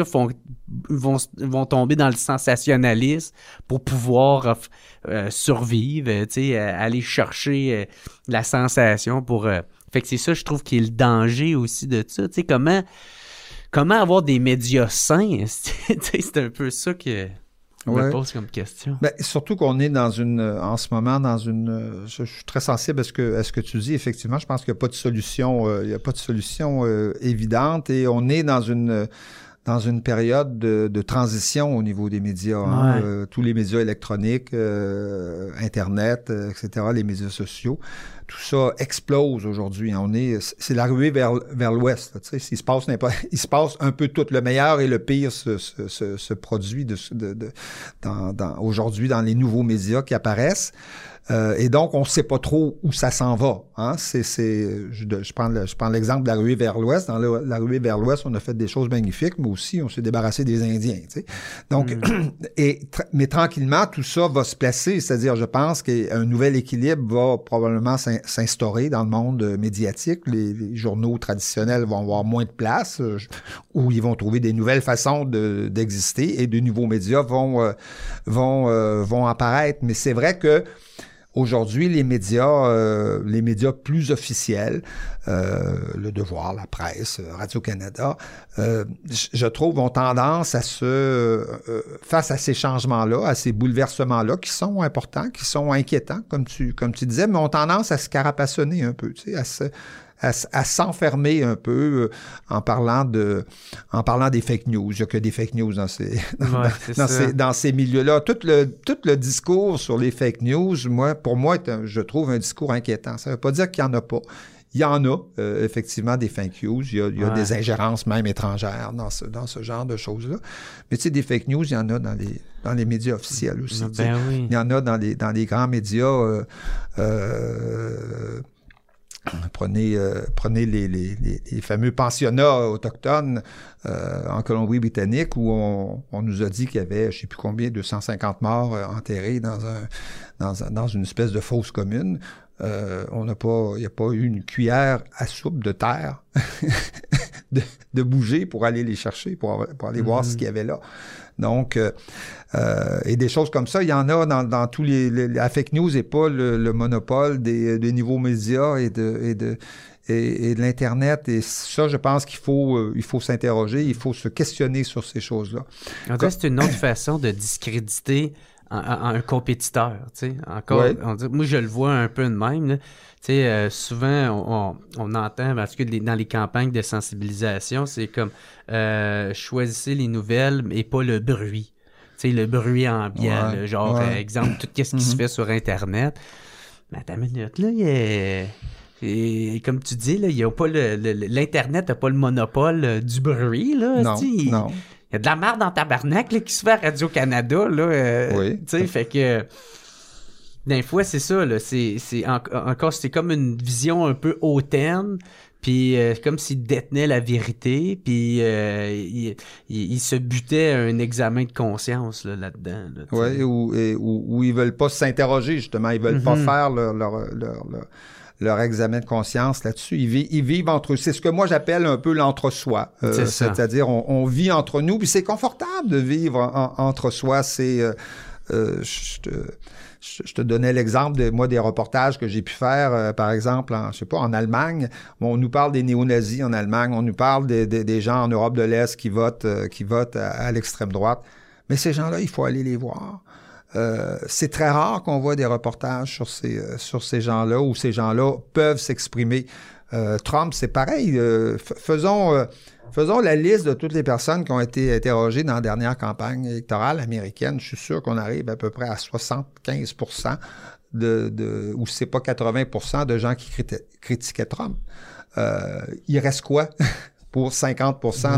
vont tomber dans le sensationnalisme pour pouvoir survivre, tu sais, aller chercher la sensation pour... Fait que c'est ça, je trouve, qui est le danger aussi de ça, tu sais, comment avoir des médias sains, tu sais, c'est un peu ça que... me pose comme question. Surtout qu'on est en ce moment dans une... je suis très sensible à ce que tu dis. Effectivement, je pense qu'il n'y a pas de solution, évidente et on est dans une période de transition au niveau des médias. Hein? Tous les médias électroniques, Internet, etc., les médias sociaux, tout ça explose aujourd'hui. C'est la ruée vers l'ouest. Là, tu sais, il se passe un peu tout. Le meilleur et le pire se produit aujourd'hui dans les nouveaux médias qui apparaissent. Et donc, on ne sait pas trop où ça s'en va. Hein? Je prends l'exemple de la ruée vers l'ouest. Dans la ruée vers l'ouest, on a fait des choses magnifiques, mais aussi on s'est débarrassé des Indiens. Tu sais. Donc, mais tranquillement, tout ça va se placer. C'est-à-dire, je pense qu'un nouvel équilibre va probablement s'instaurer dans le monde médiatique. Les journaux traditionnels vont avoir moins de place, où ils vont trouver des nouvelles façons d'exister et de nouveaux médias vont apparaître. Mais c'est vrai que aujourd'hui, les médias plus officiels, Le Devoir, la presse, Radio-Canada, je trouve, ont tendance à face à ces changements-là, à ces bouleversements-là, qui sont importants, qui sont inquiétants, comme tu disais, mais ont tendance à se carapassonner un peu, tu sais, à s'enfermer un peu en parlant des fake news. Il n'y a que des fake news dans ces milieux-là. Tout le discours sur les fake news, pour moi, je trouve un discours inquiétant. Ça ne veut pas dire qu'il n'y en a pas. Il y en a, effectivement, des fake news. Il y a des ingérences même étrangères dans ce genre de choses-là. Mais tu sais, des fake news, il y en a dans les médias officiels aussi. Il y en a dans les grands médias. Prenez les fameux pensionnats autochtones en Colombie-Britannique où on nous a dit qu'il y avait, je ne sais plus combien, 250 morts enterrés dans une espèce de fosse commune. Il n'y a pas eu une cuillère à soupe de terre de bouger pour aller les chercher, pour aller voir ce qu'il y avait là. Donc, et des choses comme ça, il y en a dans tous la fake news n'est pas le monopole des nouveaux médias et de l'Internet. Et ça, je pense qu'il faut s'interroger, il faut se questionner sur ces choses-là. En fait, c'est une autre façon de discréditer un compétiteur, tu sais. Encore, Ouais. moi, je le vois un peu de même, là. Tu sais, souvent, on entend, parce que dans les campagnes de sensibilisation, c'est comme choisissez les nouvelles et pas le bruit. Tu sais, le bruit ambiant, Ouais, là, genre, ouais. exemple, tout ce qui se fait sur Internet. Mais attends une minute, là, et comme tu dis, là, il y a pas l'Internet n'a pas le monopole du bruit, là. Non, non. Il y a de la merde dans tabarnak là, qui se fait à Radio-Canada, là. Oui. Tu sais, fait que... Des fois, c'est ça, là. Encore, c'est comme une vision un peu hautaine, puis comme s'il détenait la vérité, puis il se butait à un examen de conscience là, là-dedans. Là, Oui, ou ils veulent pas s'interroger, justement. Ils veulent pas faire leur examen de conscience là-dessus. Ils vivent entre eux. C'est ce que moi j'appelle un peu l'entre-soi. C'est-à-dire, on vit entre nous, puis c'est confortable de vivre entre soi. Je te donnais l'exemple des reportages que j'ai pu faire, par exemple, en Allemagne. On nous parle des néo-nazis en Allemagne, on nous parle des gens en Europe de l'Est qui votent à l'extrême droite. Mais ces gens-là, il faut aller les voir. C'est très rare qu'on voit des reportages sur ces gens-là où ces gens-là peuvent s'exprimer. Trump, c'est pareil. Faisons la liste de toutes les personnes qui ont été interrogées dans la dernière campagne électorale américaine. Je suis sûr qu'on arrive à peu près à 75% ou c'est pas 80% de gens qui critiquaient Trump. Il reste quoi? Pour 50%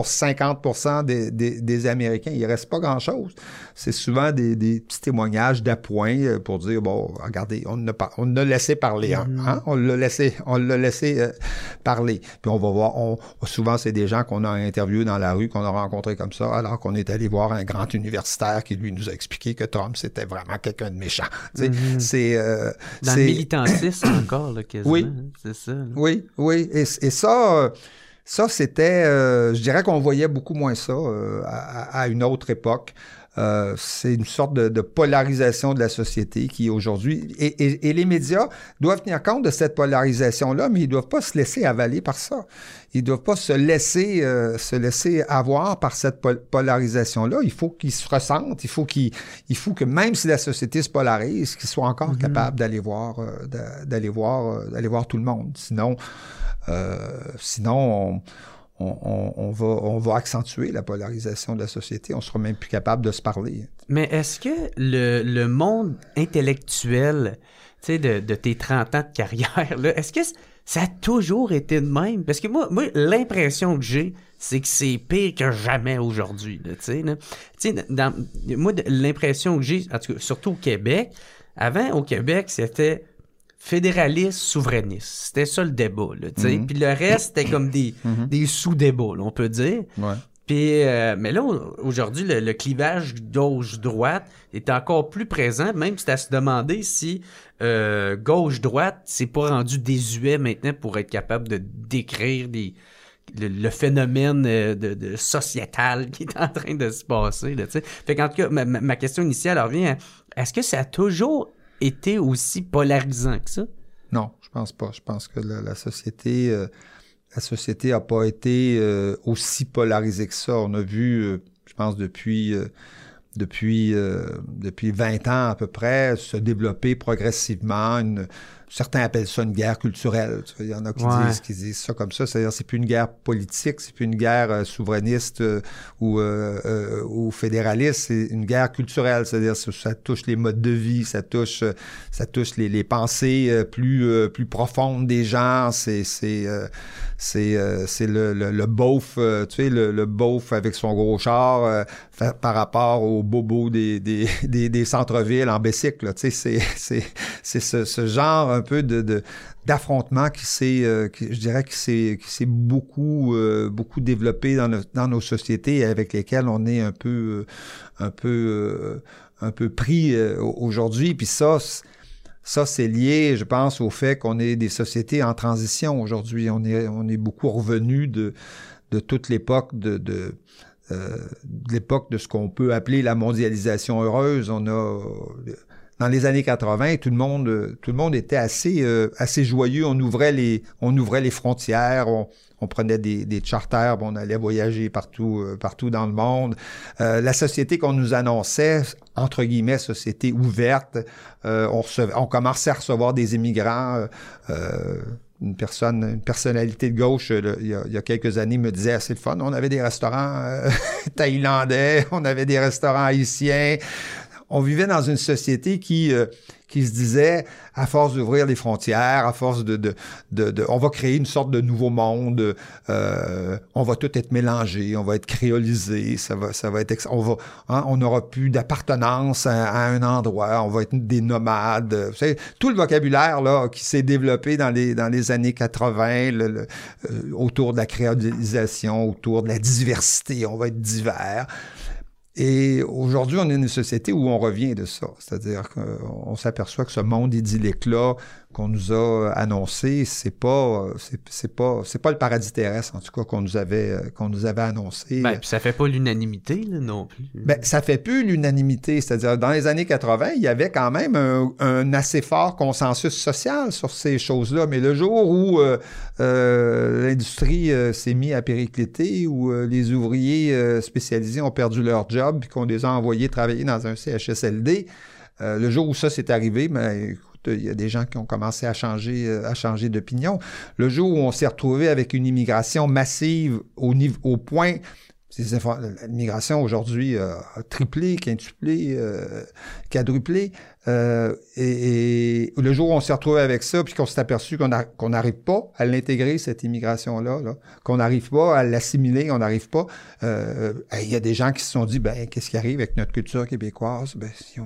des Américains, il reste pas grand-chose. C'est souvent des petits témoignages d'appoint pour dire, bon, regardez, on a laissé parler, hein? On l'a laissé parler. Puis on va voir, souvent c'est des gens qu'on a interviewés dans la rue, qu'on a rencontrés comme ça, alors qu'on est allé voir un grand universitaire qui, lui, nous a expliqué que Trump, c'était vraiment quelqu'un de méchant. C'est... dans le militantisme encore, là, quasiment. Oui. Hein, c'est ça. Là. Oui. Et ça... Ça, c'était, je dirais qu'on voyait beaucoup moins ça à une autre époque. C'est une sorte de polarisation de la société qui aujourd'hui... Et les médias doivent tenir compte de cette polarisation-là, mais ils ne doivent pas se laisser avaler par ça. Ils ne doivent pas se laisser avoir par cette polarisation-là. Il faut qu'ils se ressentent. Il faut que même si la société se polarise, qu'ils soient encore capables d'aller voir tout le monde. Sinon, on va accentuer la polarisation de la société. On sera même plus capable de se parler. Mais est-ce que le monde intellectuel, tu sais, de tes 30 ans de carrière, là, est-ce que ça a toujours été de même? Parce que moi l'impression que j'ai, c'est que c'est pire que jamais aujourd'hui. Tu sais, moi, l'impression que j'ai, en tout cas, surtout au Québec, avant, au Québec, c'était... fédéraliste, souverainiste. C'était ça le débat, là, tu sais. Puis le reste, c'était comme des sous-débats, là, on peut dire. Ouais. Puis, mais là, aujourd'hui, le clivage gauche-droite est encore plus présent, même si c'est à se demander si gauche-droite, c'est pas rendu désuet maintenant pour être capable de décrire le phénomène de sociétal qui est en train de se passer, là, tu sais. Fait qu'en tout cas, ma question initiale revient à, est-ce que ça a toujours été aussi polarisant que ça? Non, je pense pas. Je pense que la société a pas été aussi polarisée que ça. On a vu, je pense, depuis 20 ans à peu près, se développer progressivement certains appellent ça une guerre culturelle. Il y en a qui disent ça comme ça. C'est-à-dire, c'est plus une guerre politique, c'est plus une guerre souverainiste ou fédéraliste, c'est une guerre culturelle. C'est-à-dire, ça touche les modes de vie, ça touche les pensées plus profondes des gens. C'est le beauf, tu sais, le beauf avec son gros char par rapport aux bobos des centres-villes en bicycle. Là. Tu sais, c'est ce genre un peu d'affrontement qui s'est beaucoup développé dans nos sociétés et avec lesquelles on est un peu pris aujourd'hui. Puis ça, c'est lié, je pense, au fait qu'on est des sociétés en transition aujourd'hui. On est beaucoup revenu de toute l'époque de l'époque de ce qu'on peut appeler la mondialisation heureuse. On a dans les années 80, tout le monde était assez joyeux. On ouvrait les frontières, on prenait des charters, on allait voyager partout dans le monde. La société qu'on nous annonçait, entre guillemets, société ouverte, on commençait à recevoir des immigrants. Une personnalité de gauche, il y a quelques années, me disait, c'est le fun, on avait des restaurants thaïlandais, on avait des restaurants haïtiens. On vivait dans une société qui se disait, à force d'ouvrir les frontières, à force on va créer une sorte de nouveau monde, on va tout être mélangé, on va être créolisé, on n'aura plus d'appartenance à un endroit, on va être des nomades. Vous savez, tout le vocabulaire là qui s'est développé dans les années 80, autour de la créolisation, autour de la diversité, on va être divers. Et aujourd'hui, on est une société où on revient de ça. C'est-à-dire qu'on s'aperçoit que ce monde idyllique-là qu'on nous a annoncé, c'est pas le paradis terrestre, en tout cas, qu'on nous avait annoncé. Ben, puis ça fait pas l'unanimité, là, non plus. Ben, ça fait plus l'unanimité. C'est-à-dire, dans les années 80, il y avait quand même un assez fort consensus social sur ces choses-là. Mais le jour où l'industrie s'est mise à péricliter, où les ouvriers spécialisés ont perdu leur job, puis qu'on les a envoyés travailler dans un CHSLD, le jour où ça s'est arrivé, ben, il y a des gens qui ont commencé à changer d'opinion. Le jour où on s'est retrouvé avec une immigration massive au point... L'immigration aujourd'hui a triplé, quintuplé, quadruplé. Et le jour où on s'est retrouvé avec ça, puis qu'on s'est aperçu qu'on n'arrive pas à l'intégrer, cette immigration-là, qu'on n'arrive pas à l'assimiler, on n'arrive pas... Il y a des gens qui se sont dit, ben qu'est-ce qui arrive avec notre culture québécoise? Ben, si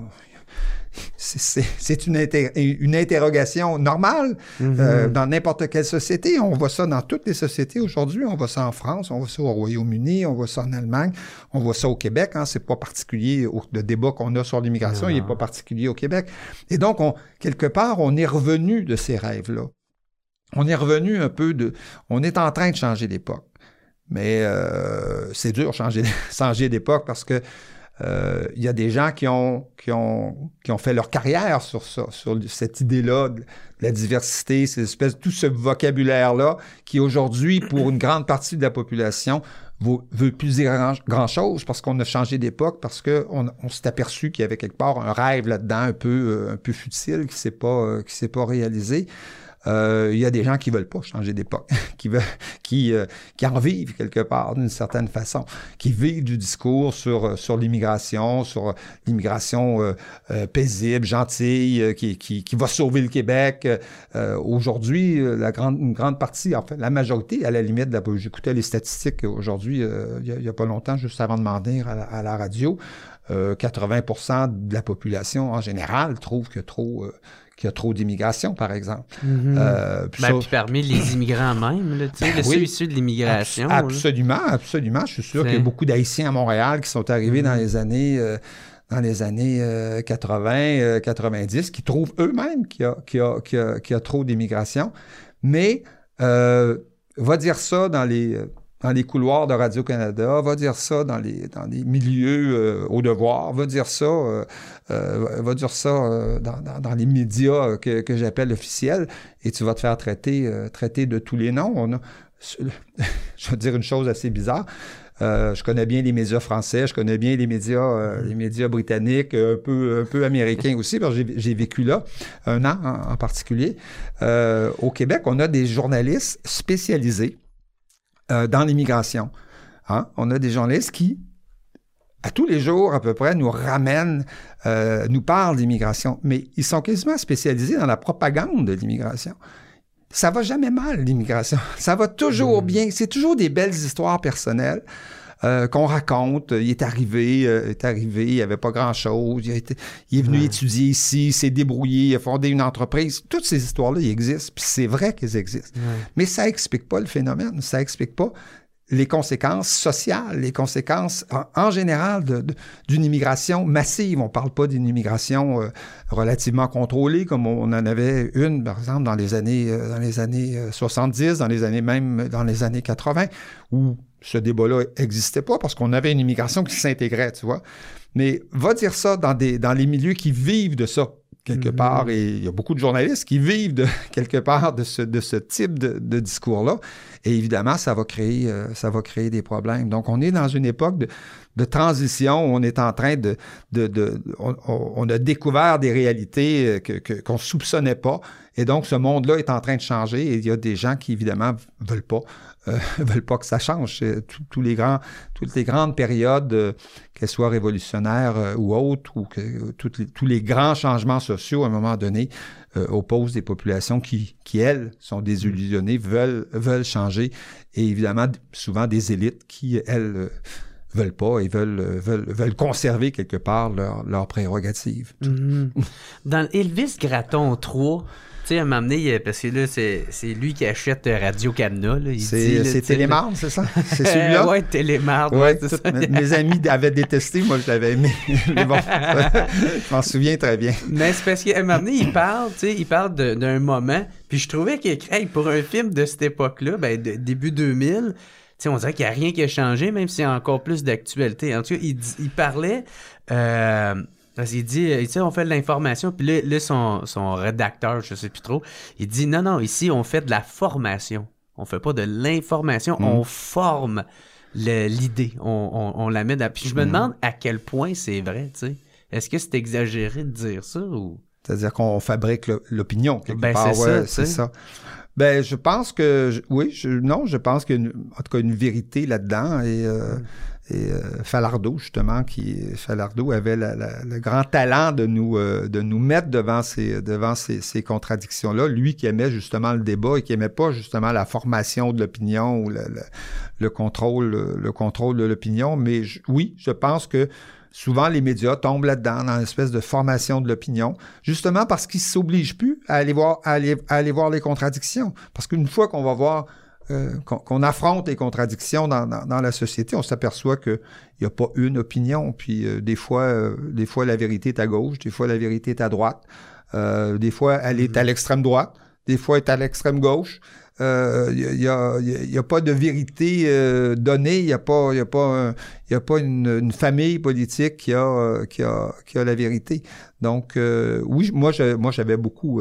c'est une interrogation normale dans n'importe quelle société. On voit ça dans toutes les sociétés aujourd'hui. On voit ça en France, on voit ça au Royaume-Uni, on voit ça en Allemagne, on voit ça au Québec. Hein. C'est pas particulier. Le débat qu'on a sur l'immigration, il n'est pas particulier au Québec. Et donc, quelque part, on est revenu de ces rêves-là. On est revenu un peu on est en train de changer d'époque. Mais c'est dur changer d'époque parce que il y a des gens qui ont fait leur carrière sur ça, sur cette idée-là de la diversité, tout ce vocabulaire-là qui aujourd'hui, pour une grande partie de la population, veut plus dire grand-chose parce qu'on a changé d'époque, parce qu'on s'est aperçu qu'il y avait quelque part un rêve là-dedans un peu futile qui s'est pas réalisé. Il y a des gens qui veulent pas changer d'époque, qui en vivent quelque part d'une certaine façon, qui vivent du discours sur l'immigration, paisible, gentille, qui va sauver le Québec. Aujourd'hui, une grande partie, enfin la majorité, à la limite, j'écoutais les statistiques aujourd'hui, il y a pas longtemps, juste avant de m'en venir à la radio, 80% de la population en général trouve qu'il y a trop d'immigration, par exemple. Puis parmi les immigrants même, là, ceux issus de l'immigration. Absolument. Je suis sûr qu'il y a beaucoup d'Haïtiens à Montréal qui sont arrivés dans les années 80, 90, qui trouvent eux-mêmes qu'il y a trop d'immigration. Mais va dire ça dans les couloirs de Radio-Canada, va dire ça dans les milieux au devoir, va dire ça dans les médias que j'appelle officiels, et tu vas te faire traiter de tous les noms. Je vais te dire une chose assez bizarre. Je connais bien les médias français, je connais bien les médias britanniques, un peu américains aussi, parce que j'ai vécu là un an en particulier. Au Québec, on a des journalistes spécialisés dans l'immigration. Hein? On a des journalistes qui, à tous les jours à peu près, nous ramènent, nous parlent d'immigration, mais ils sont quasiment spécialisés dans la propagande de l'immigration. Ça va jamais mal, l'immigration. Ça va toujours bien. C'est toujours des belles histoires personnelles qu'on raconte. Il est arrivé, il n'y avait pas grand-chose. Il est venu étudier ici, il s'est débrouillé, il a fondé une entreprise. Toutes ces histoires-là, ils existent. Puis c'est vrai qu'elles existent. Mais ça n'explique pas le phénomène. Ça n'explique pas les conséquences sociales, les conséquences en général d'une immigration massive. On ne parle pas d'une immigration relativement contrôlée, comme on en avait une, par exemple, dans les années 70, dans les années 80, où ce débat-là n'existait pas parce qu'on avait une immigration qui s'intégrait, tu vois. Mais va dire ça dans les milieux qui vivent de ça, quelque part, et il y a beaucoup de journalistes qui vivent quelque part de ce type de discours-là. Et évidemment, ça va créer des problèmes. Donc, on est dans une époque de transition où on est en train on a découvert des réalités qu'on soupçonnait pas. Et donc, ce monde-là est en train de changer et il y a des gens qui, évidemment, veulent pas que ça change. Toutes les grandes périodes, qu'elles soient révolutionnaires ou autres, ou tous les grands changements sociaux, à un moment donné, opposent des populations qui, elles, sont désillusionnées, veulent changer. Et évidemment, souvent des élites qui, elles, veulent pas et veulent conserver quelque part leurs prérogatives. Dans Elvis Gratton 3, tu sais, à un moment donné, parce que là, c'est lui qui achète Radio-Canada. C'est Télémarde, c'est ça? C'est celui-là? Oui, Télémarde. Ouais, mes amis avaient détesté, moi je l'avais aimé. Mais bon, je m'en souviens très bien. Mais c'est parce qu'à un moment donné, il parle d'un moment, puis je trouvais que pour un film de cette époque-là, début 2000, on dirait qu'il n'y a rien qui a changé, même s'il y a encore plus d'actualité. En tout cas, il parlait... Parce qu'il dit, on fait de l'information, puis là son rédacteur, je sais plus trop, il dit, non, ici, on fait de la formation. On fait pas de l'information, on forme l'idée. On la met dans... Puis je me demande à quel point c'est vrai, tu sais. Est-ce que c'est exagéré de dire ça, ou... C'est-à-dire qu'on fabrique l'opinion, quelque part. C'est ça. Ben, je pense que... je pense qu'il y a en tout cas une vérité là-dedans, et Falardeau, justement, Falardeau avait le grand talent de nous mettre devant ces contradictions-là. Lui qui aimait justement le débat et qui aimait pas justement la formation de l'opinion ou le contrôle de l'opinion. Mais je pense que souvent les médias tombent là-dedans, dans une espèce de formation de l'opinion, justement parce qu'ils s'obligent plus à aller voir les contradictions. Parce qu'une fois qu'on va voir qu'on affronte les contradictions dans la société, on s'aperçoit qu'il n'y a pas une opinion. Puis des fois, la vérité est à gauche, des fois, la vérité est à droite. Des fois, elle est à l'extrême droite, des fois, elle est à l'extrême gauche. Il y a pas de vérité donnée, il y a pas une famille politique qui a la vérité. Donc oui, moi j'avais beaucoup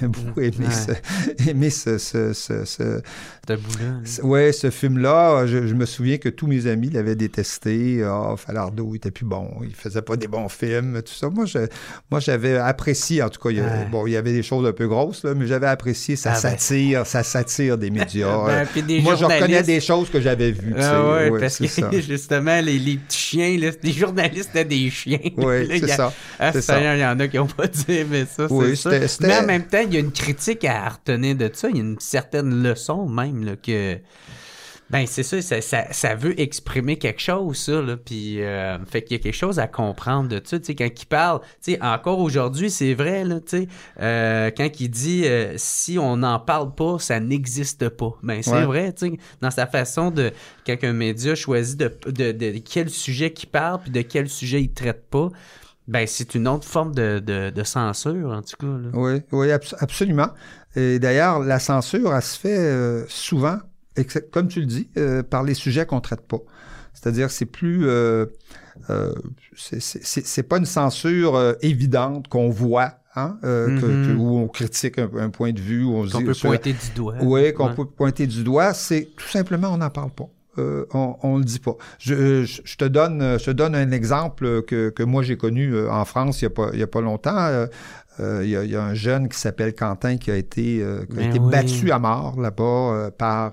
aimé ce bout-là. Ce film-là, je me souviens que tous mes amis l'avaient détesté. Falardeau il était plus bon, il faisait pas des bons films, tout ça. Moi j'avais apprécié, en tout cas, il y avait des choses un peu grosses là, mais j'avais apprécié sa satire des médias. Moi je reconnais des choses que j'avais vues. Parce que justement les petits chiens, là, les journalistes étaient des chiens. Oui, c'est ça. Il y en a qui n'ont pas dit, mais ça, c'est ça. Mais en même temps, il y a une critique à retenir de ça. Il y a une certaine leçon même là, que... Ben, c'est ça veut exprimer quelque chose, ça, là. Puis, fait qu'il y a quelque chose à comprendre de ça. Tu sais, quand il parle, tu sais, encore aujourd'hui, c'est vrai, là, tu sais, quand il dit si on n'en parle pas, ça n'existe pas. Ben, c'est vrai, tu sais, dans sa façon quand un média choisit de quel sujet qu'il parle puis de quel sujet il traite pas. Ben, c'est une autre forme de censure, en tout cas, là. Oui, absolument. Et d'ailleurs, la censure, elle se fait souvent, comme tu le dis, par les sujets qu'on traite pas. C'est-à-dire, c'est plus... c'est pas une censure évidente qu'on voit, hein, où on critique un point de vue, où on qu'on peut pointer du doigt. Oui, qu'on peut pointer du doigt. C'est tout simplement, on n'en parle pas. On le dit pas. Je te donne un exemple que moi j'ai connu en France il y a pas longtemps. Il y a un jeune qui s'appelle Quentin qui a été battu à mort là-bas par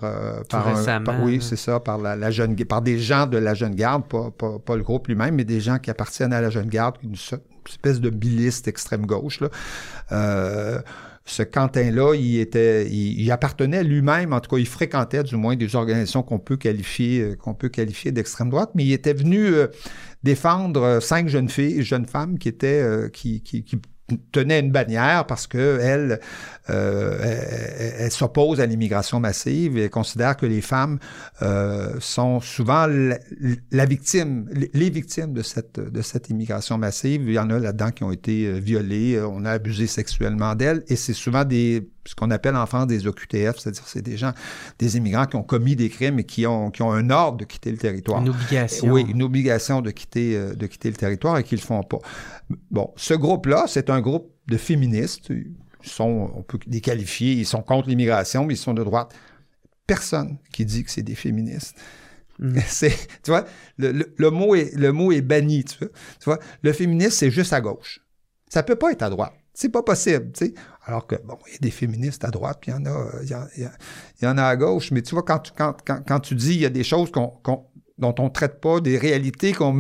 par des gens de la Jeune Garde, pas le groupe lui-même, mais des gens qui appartiennent à la Jeune Garde, une espèce de biliste extrême gauche là. Ce Quentin-là, il appartenait lui-même, en tout cas, il fréquentait du moins des organisations qu'on peut qualifier d'extrême droite, mais il était venu défendre 5 jeunes femmes qui tenaient une bannière parce que elle s'oppose à l'immigration massive et considère que les femmes sont souvent les victimes de cette immigration massive. Il y en a là-dedans qui ont été violées, on a abusé sexuellement d'elles, et c'est souvent ce qu'on appelle en France des OQTF, c'est-à-dire c'est des immigrants qui ont commis des crimes et qui ont un ordre de quitter le territoire. Une obligation. Oui, une obligation de quitter le territoire et qui le font pas. Bon, ce groupe-là, c'est un groupe de féministes. On peut les qualifier, ils sont contre l'immigration, mais ils sont de droite. Personne qui dit que c'est des féministes. Tu vois, le mot est banni, tu vois. Le féministe, c'est juste à gauche. Ça peut pas être à droite. C'est pas possible, tu sais. Alors que, bon, il y a des féministes à droite, puis il y en a à gauche, mais tu vois, quand tu dis, il y a des choses dont on traite pas, des réalités qu'on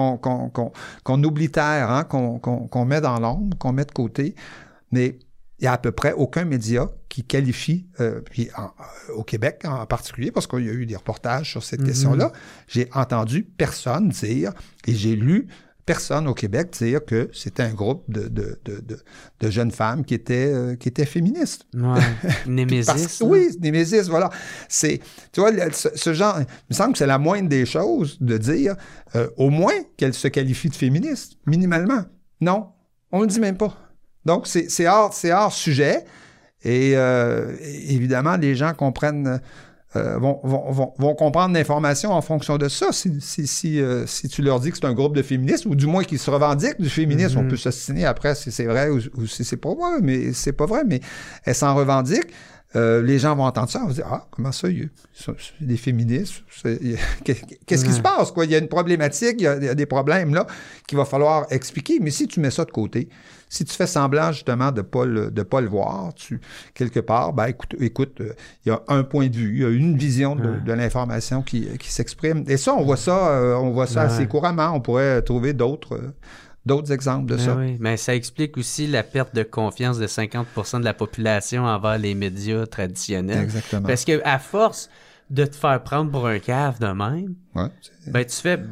oblitère, hein, qu'on met dans l'ombre, qu'on met de côté, mais il y a à peu près aucun média qui qualifie, au Québec en particulier, parce qu'il y a eu des reportages sur cette question-là, j'ai entendu personne dire, et j'ai lu personne au Québec dire que c'était un groupe de jeunes femmes qui étaient féministes. Ouais. Némésis. Oui, Némésis, voilà. Tu vois, ce genre, il me semble que c'est la moindre des choses de dire, au moins qu'elle se qualifie de féministe, minimalement. Non, on ne le dit même pas. Donc, c'est hors sujet. Et évidemment, les gens comprennent... vont comprendre l'information en fonction de ça. Si tu leur dis que c'est un groupe de féministes, ou du moins qu'ils se revendiquent du féminisme, on peut s'ostiner après si c'est vrai ou si c'est pas vrai, mais c'est pas vrai, mais elles s'en revendiquent. Les gens vont entendre ça, on va dire, ah, comment ça, c'est des féministes? Qu'est-ce qui se passe, quoi? Il y a une problématique, il y a des problèmes, là, qu'il va falloir expliquer. Mais si tu mets ça de côté, si tu fais semblant, justement, de pas le voir, quelque part, ben, écoute, il y a un point de vue, il y a une vision de l'information qui s'exprime. Et ça, on voit ça assez couramment. On pourrait trouver d'autres exemples de ça. Oui, mais ça explique aussi la perte de confiance de 50% de la population envers les médias traditionnels. Exactement. Parce que à force de te faire prendre pour un cave de même, ben tu fais,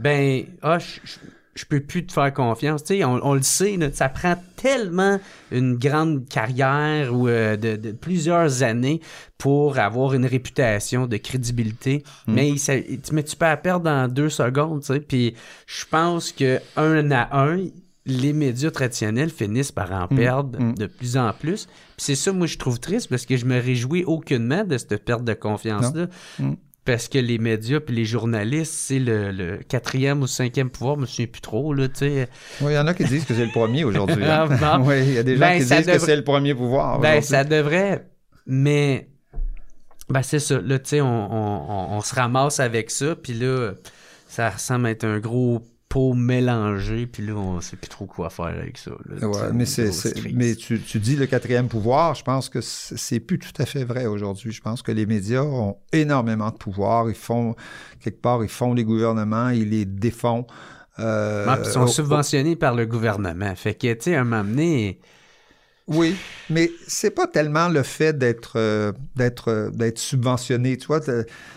je peux plus te faire confiance. Tu sais, on le sait, là, ça prend tellement une grande carrière ou de plusieurs années pour avoir une réputation de crédibilité. Mais tu peux la perdre en 2 secondes, tu sais. Puis je pense que un à un, les médias traditionnels finissent par en perdre de plus en plus. Puis c'est ça, moi, je trouve triste parce que je me réjouis aucunement de cette perte de confiance-là. Parce que les médias puis les journalistes, c'est le 4e ou 5e pouvoir, je me souviens plus trop, là, tu sais. Oui, il y en a qui disent que c'est le premier aujourd'hui. Hein? Oui, il y a des gens qui disent que c'est le premier pouvoir. Ben, ça devrait, mais c'est ça, là, tu sais, on se ramasse avec ça, puis là, ça ressemble à être un gros pot mélangé, puis là, on sait plus trop quoi faire avec ça. Là, ouais, mais tu dis le 4e pouvoir, je pense que c'est plus tout à fait vrai aujourd'hui. Je pense que les médias ont énormément de pouvoir. Ils font les gouvernements, ils les défont. Ils sont subventionnés par le gouvernement. Fait que, tu sais, à un moment donné... Oui, mais c'est pas tellement le fait d'être subventionné. Tu vois,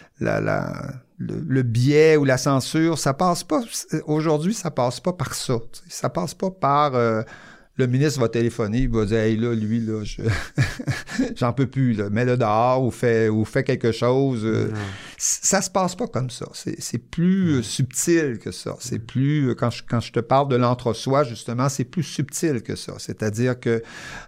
le biais ou la censure, ça passe pas. Aujourd'hui, ça passe pas par ça. Ça passe pas par le ministre va téléphoner, il va dire hey là, lui, là, j'en peux plus, là, mets-le dehors ou fais quelque chose. Ça se passe pas comme ça. C'est plus subtil que ça. C'est plus quand je te parle de l'entre-soi, justement, c'est plus subtil que ça. C'est-à-dire que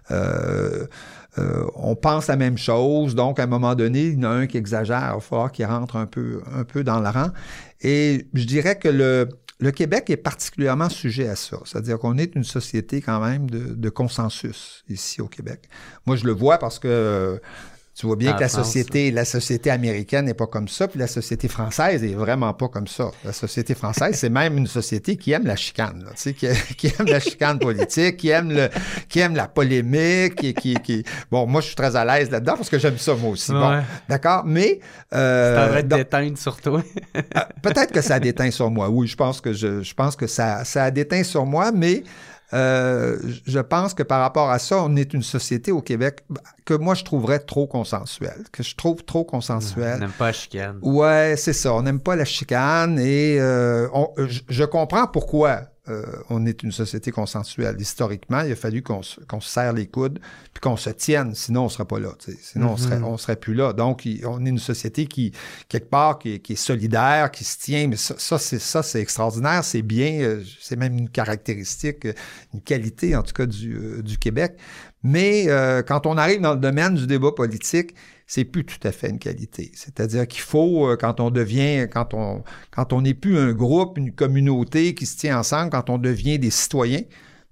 on pense la même chose, donc à un moment donné, il y en a un qui exagère, il va falloir qu'il rentre un peu dans le rang. Et je dirais que le Québec est particulièrement sujet à ça. C'est-à-dire qu'on est une société quand même de consensus ici au Québec. Moi, je le vois parce que tu vois bien que la société américaine n'est pas comme ça, puis la société française est vraiment pas comme ça. La société française, c'est même une société qui aime la chicane, là, tu sais, qui aime la chicane politique, qui aime la polémique, Bon, moi, je suis très à l'aise là-dedans parce que j'aime ça, moi aussi. Ouais. Bon, d'accord, mais... c'est en vrai de déteindre sur toi. Peut-être que ça a déteint sur moi, oui, je pense que ça a déteint sur moi, mais... je pense que par rapport à ça, on est une société au Québec que moi, je trouverais trop consensuelle, que je trouve trop consensuelle. On n'aime pas la chicane. Ouais, c'est ça. On n'aime pas la chicane et je comprends pourquoi on est une société consensuelle. Historiquement, il a fallu qu'on se serre les coudes puis qu'on se tienne, sinon on serait pas là. T'sais. Sinon, on serait plus là. Donc, on est une société qui, quelque part, qui est solidaire, qui se tient. Mais ça, c'est extraordinaire. C'est bien. C'est même une caractéristique, une qualité, en tout cas, du Québec. Mais quand on arrive dans le domaine du débat politique, c'est plus tout à fait une qualité. C'est-à-dire qu'il faut, quand on n'est plus un groupe, une communauté qui se tient ensemble, quand on devient des citoyens,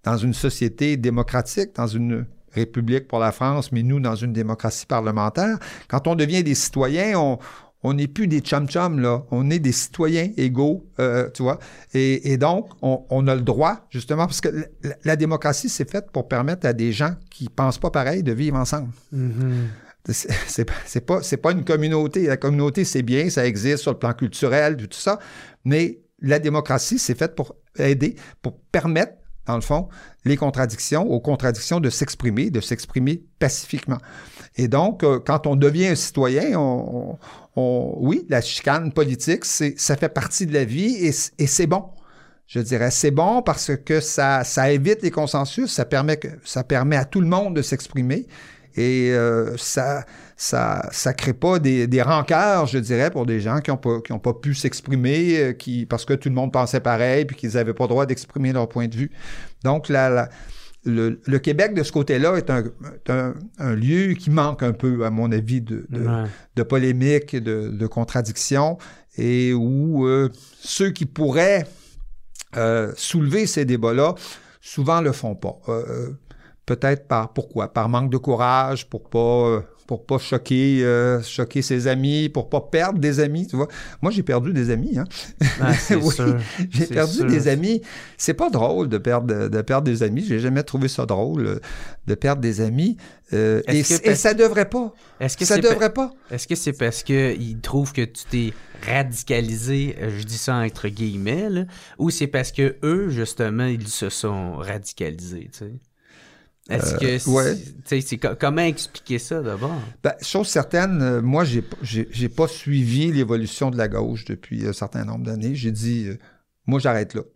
dans une société démocratique, dans une république pour la France, mais nous, dans une démocratie parlementaire, quand on devient des citoyens, on n'est plus des chum-chums, là. On est des citoyens égaux, tu vois. Et donc, on a le droit, justement, parce que la démocratie, c'est faite pour permettre à des gens qui pensent pas pareil de vivre ensemble. C'est pas une communauté. La communauté, c'est bien, ça existe sur le plan culturel, tout ça. Mais la démocratie, c'est faite pour aider, pour permettre, dans le fond, aux contradictions de s'exprimer pacifiququement. Et donc, quand on devient un citoyen, oui, la chicane politique, ça fait partie de la vie et c'est bon. Je dirais, c'est bon parce que ça évite les consensus, ça permet à tout le monde de s'exprimer et ça crée pas des rancœurs, je dirais, pour des gens qui ont pas pu s'exprimer, parce que tout le monde pensait pareil puis qu'ils n'avaient pas le droit d'exprimer leur point de vue. Donc, le Québec, de ce côté-là, est un lieu qui manque un peu, à mon avis, de polémique, de contradiction, et où ceux qui pourraient soulever ces débats-là, souvent le font pas. Peut-être pourquoi? Par manque de courage, pour pas choquer ses amis, pour pas perdre des amis, tu vois. Moi, j'ai perdu des amis, hein. Oui, sûr. J'ai perdu des amis. C'est pas drôle de perdre des amis. J'ai jamais trouvé ça drôle de perdre des amis. Et ça devrait pas. Ça devrait pas. Est-ce que c'est parce qu'ils trouvent que tu t'es radicalisé, je dis ça entre guillemets, là, ou c'est parce que eux, justement, ils se sont radicalisés, tu sais? Est-ce que comment expliquer ça d'abord? Chose certaine, moi j'ai pas suivi l'évolution de la gauche depuis un certain nombre d'années. J'ai dit moi j'arrête là.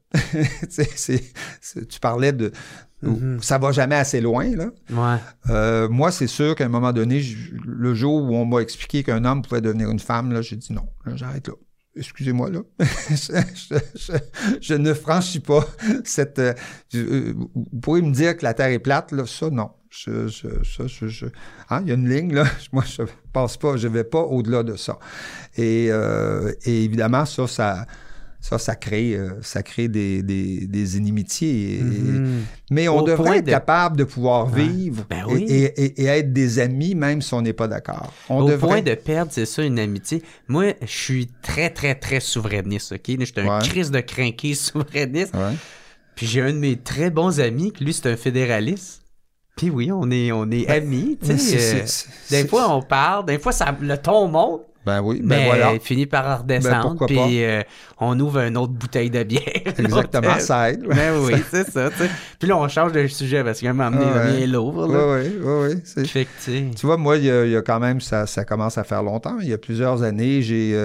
Tu parlais de ça va jamais assez loin là. Ouais. Moi c'est sûr qu'à un moment donné, le jour où on m'a expliqué qu'un homme pouvait devenir une femme, là j'ai dit non, là, j'arrête là. Excusez-moi, là. je ne franchis pas cette... vous pourrez me dire que la Terre est plate, là. Ça, non. Il y a une ligne, là. Moi, je passe pas, je vais pas au-delà de ça. Et évidemment, ça crée des inimitiés. Mais on devrait être capable de pouvoir vivre et être des amis, même si on n'est pas d'accord. Point de perdre, c'est ça, une amitié. Moi, je suis très, très, très souverainiste, OK? Je suis un Christ de crinqué souverainiste. Ouais. Puis j'ai un de mes très bons amis, qui lui, c'est un fédéraliste. Puis oui, on est amis, tu sais. Des fois, on parle, des fois, le ton monte. Mais voilà. Il finit par redescendre, puis on ouvre une autre bouteille de bière. Exactement, ça aide. Oui, c'est ça. T'sais. Puis là, on change de sujet parce qu'à un moment donné, il l'ouvre. Oui. Tu vois, moi, il y a quand même, ça commence à faire longtemps. Il y a plusieurs années,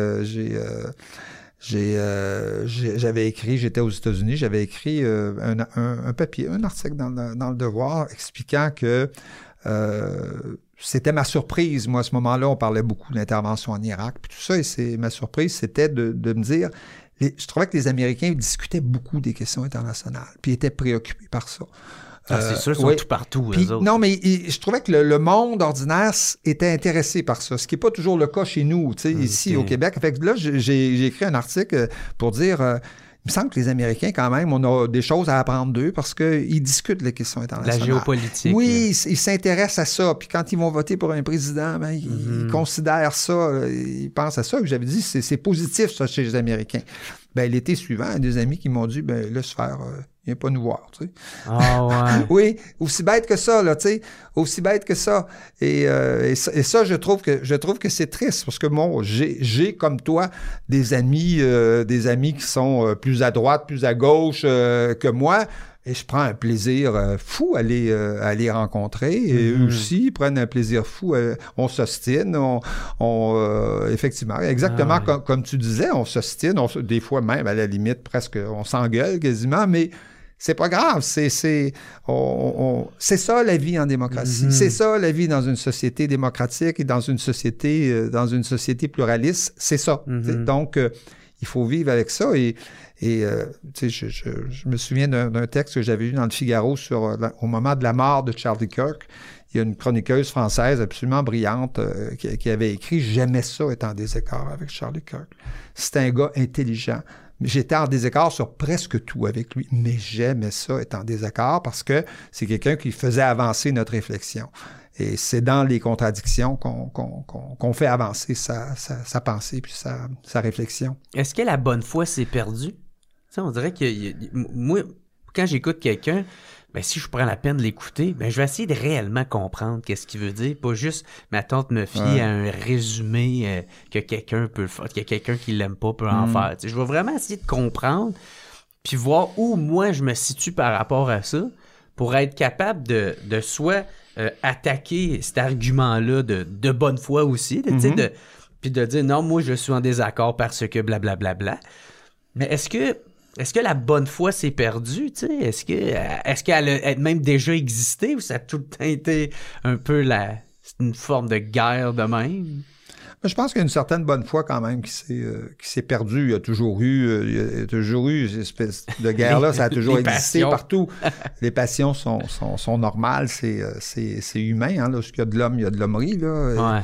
j'avais écrit, j'étais aux États-Unis, j'avais écrit un papier, un article dans le Devoir expliquant que c'était ma surprise. Moi, à ce moment-là, on parlait beaucoup de l'intervention en Irak, puis tout ça, et ma surprise, c'était de me dire, je trouvais que les Américains discutaient beaucoup des questions internationales, puis étaient préoccupés par ça. C'est sûr, ils sont tout partout, eux autres. Non, mais je trouvais que le monde ordinaire était intéressé par ça, ce qui n'est pas toujours le cas chez nous, tu sais, ici au Québec. Fait que là, j'ai écrit un article pour dire... il me semble que les Américains, quand même, on a des choses à apprendre d'eux parce qu'ils discutent les questions internationales. La géopolitique. Oui, ils s'intéressent à ça. Puis quand ils vont voter pour un président, ils considèrent ça, ils pensent à ça. J'avais dit, c'est positif, ça, chez les Américains. L'été suivant, il y a des amis qui m'ont dit, laisse faire, viens pas nous voir, tu sais. Ah ouais. Oui, aussi bête que ça, là, tu sais. Aussi bête que ça. Et ça, je trouve que c'est triste parce que moi, j'ai comme toi des amis qui sont plus à droite, plus à gauche que moi. Et je prends un plaisir fou à les rencontrer. Et eux aussi prennent un plaisir fou. On s'ostine. Effectivement, exactement comme tu disais, on s'ostine. Des fois même, à la limite, presque, on s'engueule quasiment, mais c'est pas grave. C'est ça la vie en démocratie. C'est ça la vie dans une société démocratique et dans une société pluraliste. C'est ça. Donc, il faut vivre avec ça. Et tu sais, je me souviens d'un texte que j'avais lu dans le Figaro au moment de la mort de Charlie Kirk. Il y a une chroniqueuse française absolument brillante qui avait écrit « J'aimais ça être en désaccord avec Charlie Kirk. C'est un gars intelligent. J'étais en désaccord sur presque tout avec lui, mais j'aimais ça être en désaccord parce que c'est quelqu'un qui faisait avancer notre réflexion. Et c'est dans les contradictions qu'on fait avancer sa pensée puis sa réflexion. » Est-ce que la bonne foi s'est perdue? Tu sais, on dirait que moi, quand j'écoute quelqu'un, ben, si je prends la peine de l'écouter, ben, je vais essayer de réellement comprendre qu'est-ce qu'il veut dire, pas juste ma tante me fie à un résumé que quelqu'un peut faire, que quelqu'un qui l'aime pas peut en faire. Tu sais, je vais vraiment essayer de comprendre, puis voir où moi je me situe par rapport à ça, pour être capable de soit attaquer cet argument-là de bonne foi aussi, tu sais, puis de dire non, moi je suis en désaccord parce que blablabla. Mais est-ce que la bonne foi s'est perdue, tu sais? Est-ce qu'elle a même déjà existé ou ça a tout le temps été un peu une forme de guerre de même? Je pense qu'il y a une certaine bonne foi quand même qui s'est perdue. Il y a toujours eu une espèce de guerre-là, ça a toujours existé partout. Les passions sont normales, c'est humain. Hein, là, parce qu'il y a de l'homme, il y a de l'hommerie. Là,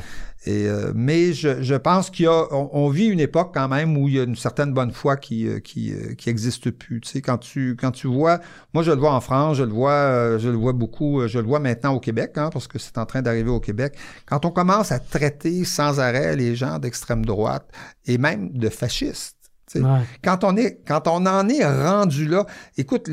mais je pense on vit une époque quand même où il y a une certaine bonne foi qui existe plus. Tu sais, quand tu vois, moi je le vois en France, je le vois beaucoup, je le vois maintenant au Québec, hein, parce que c'est en train d'arriver au Québec. Quand on commence à traiter sans arrêt les gens d'extrême droite et même de fascistes. Quand on en est rendu là, écoute,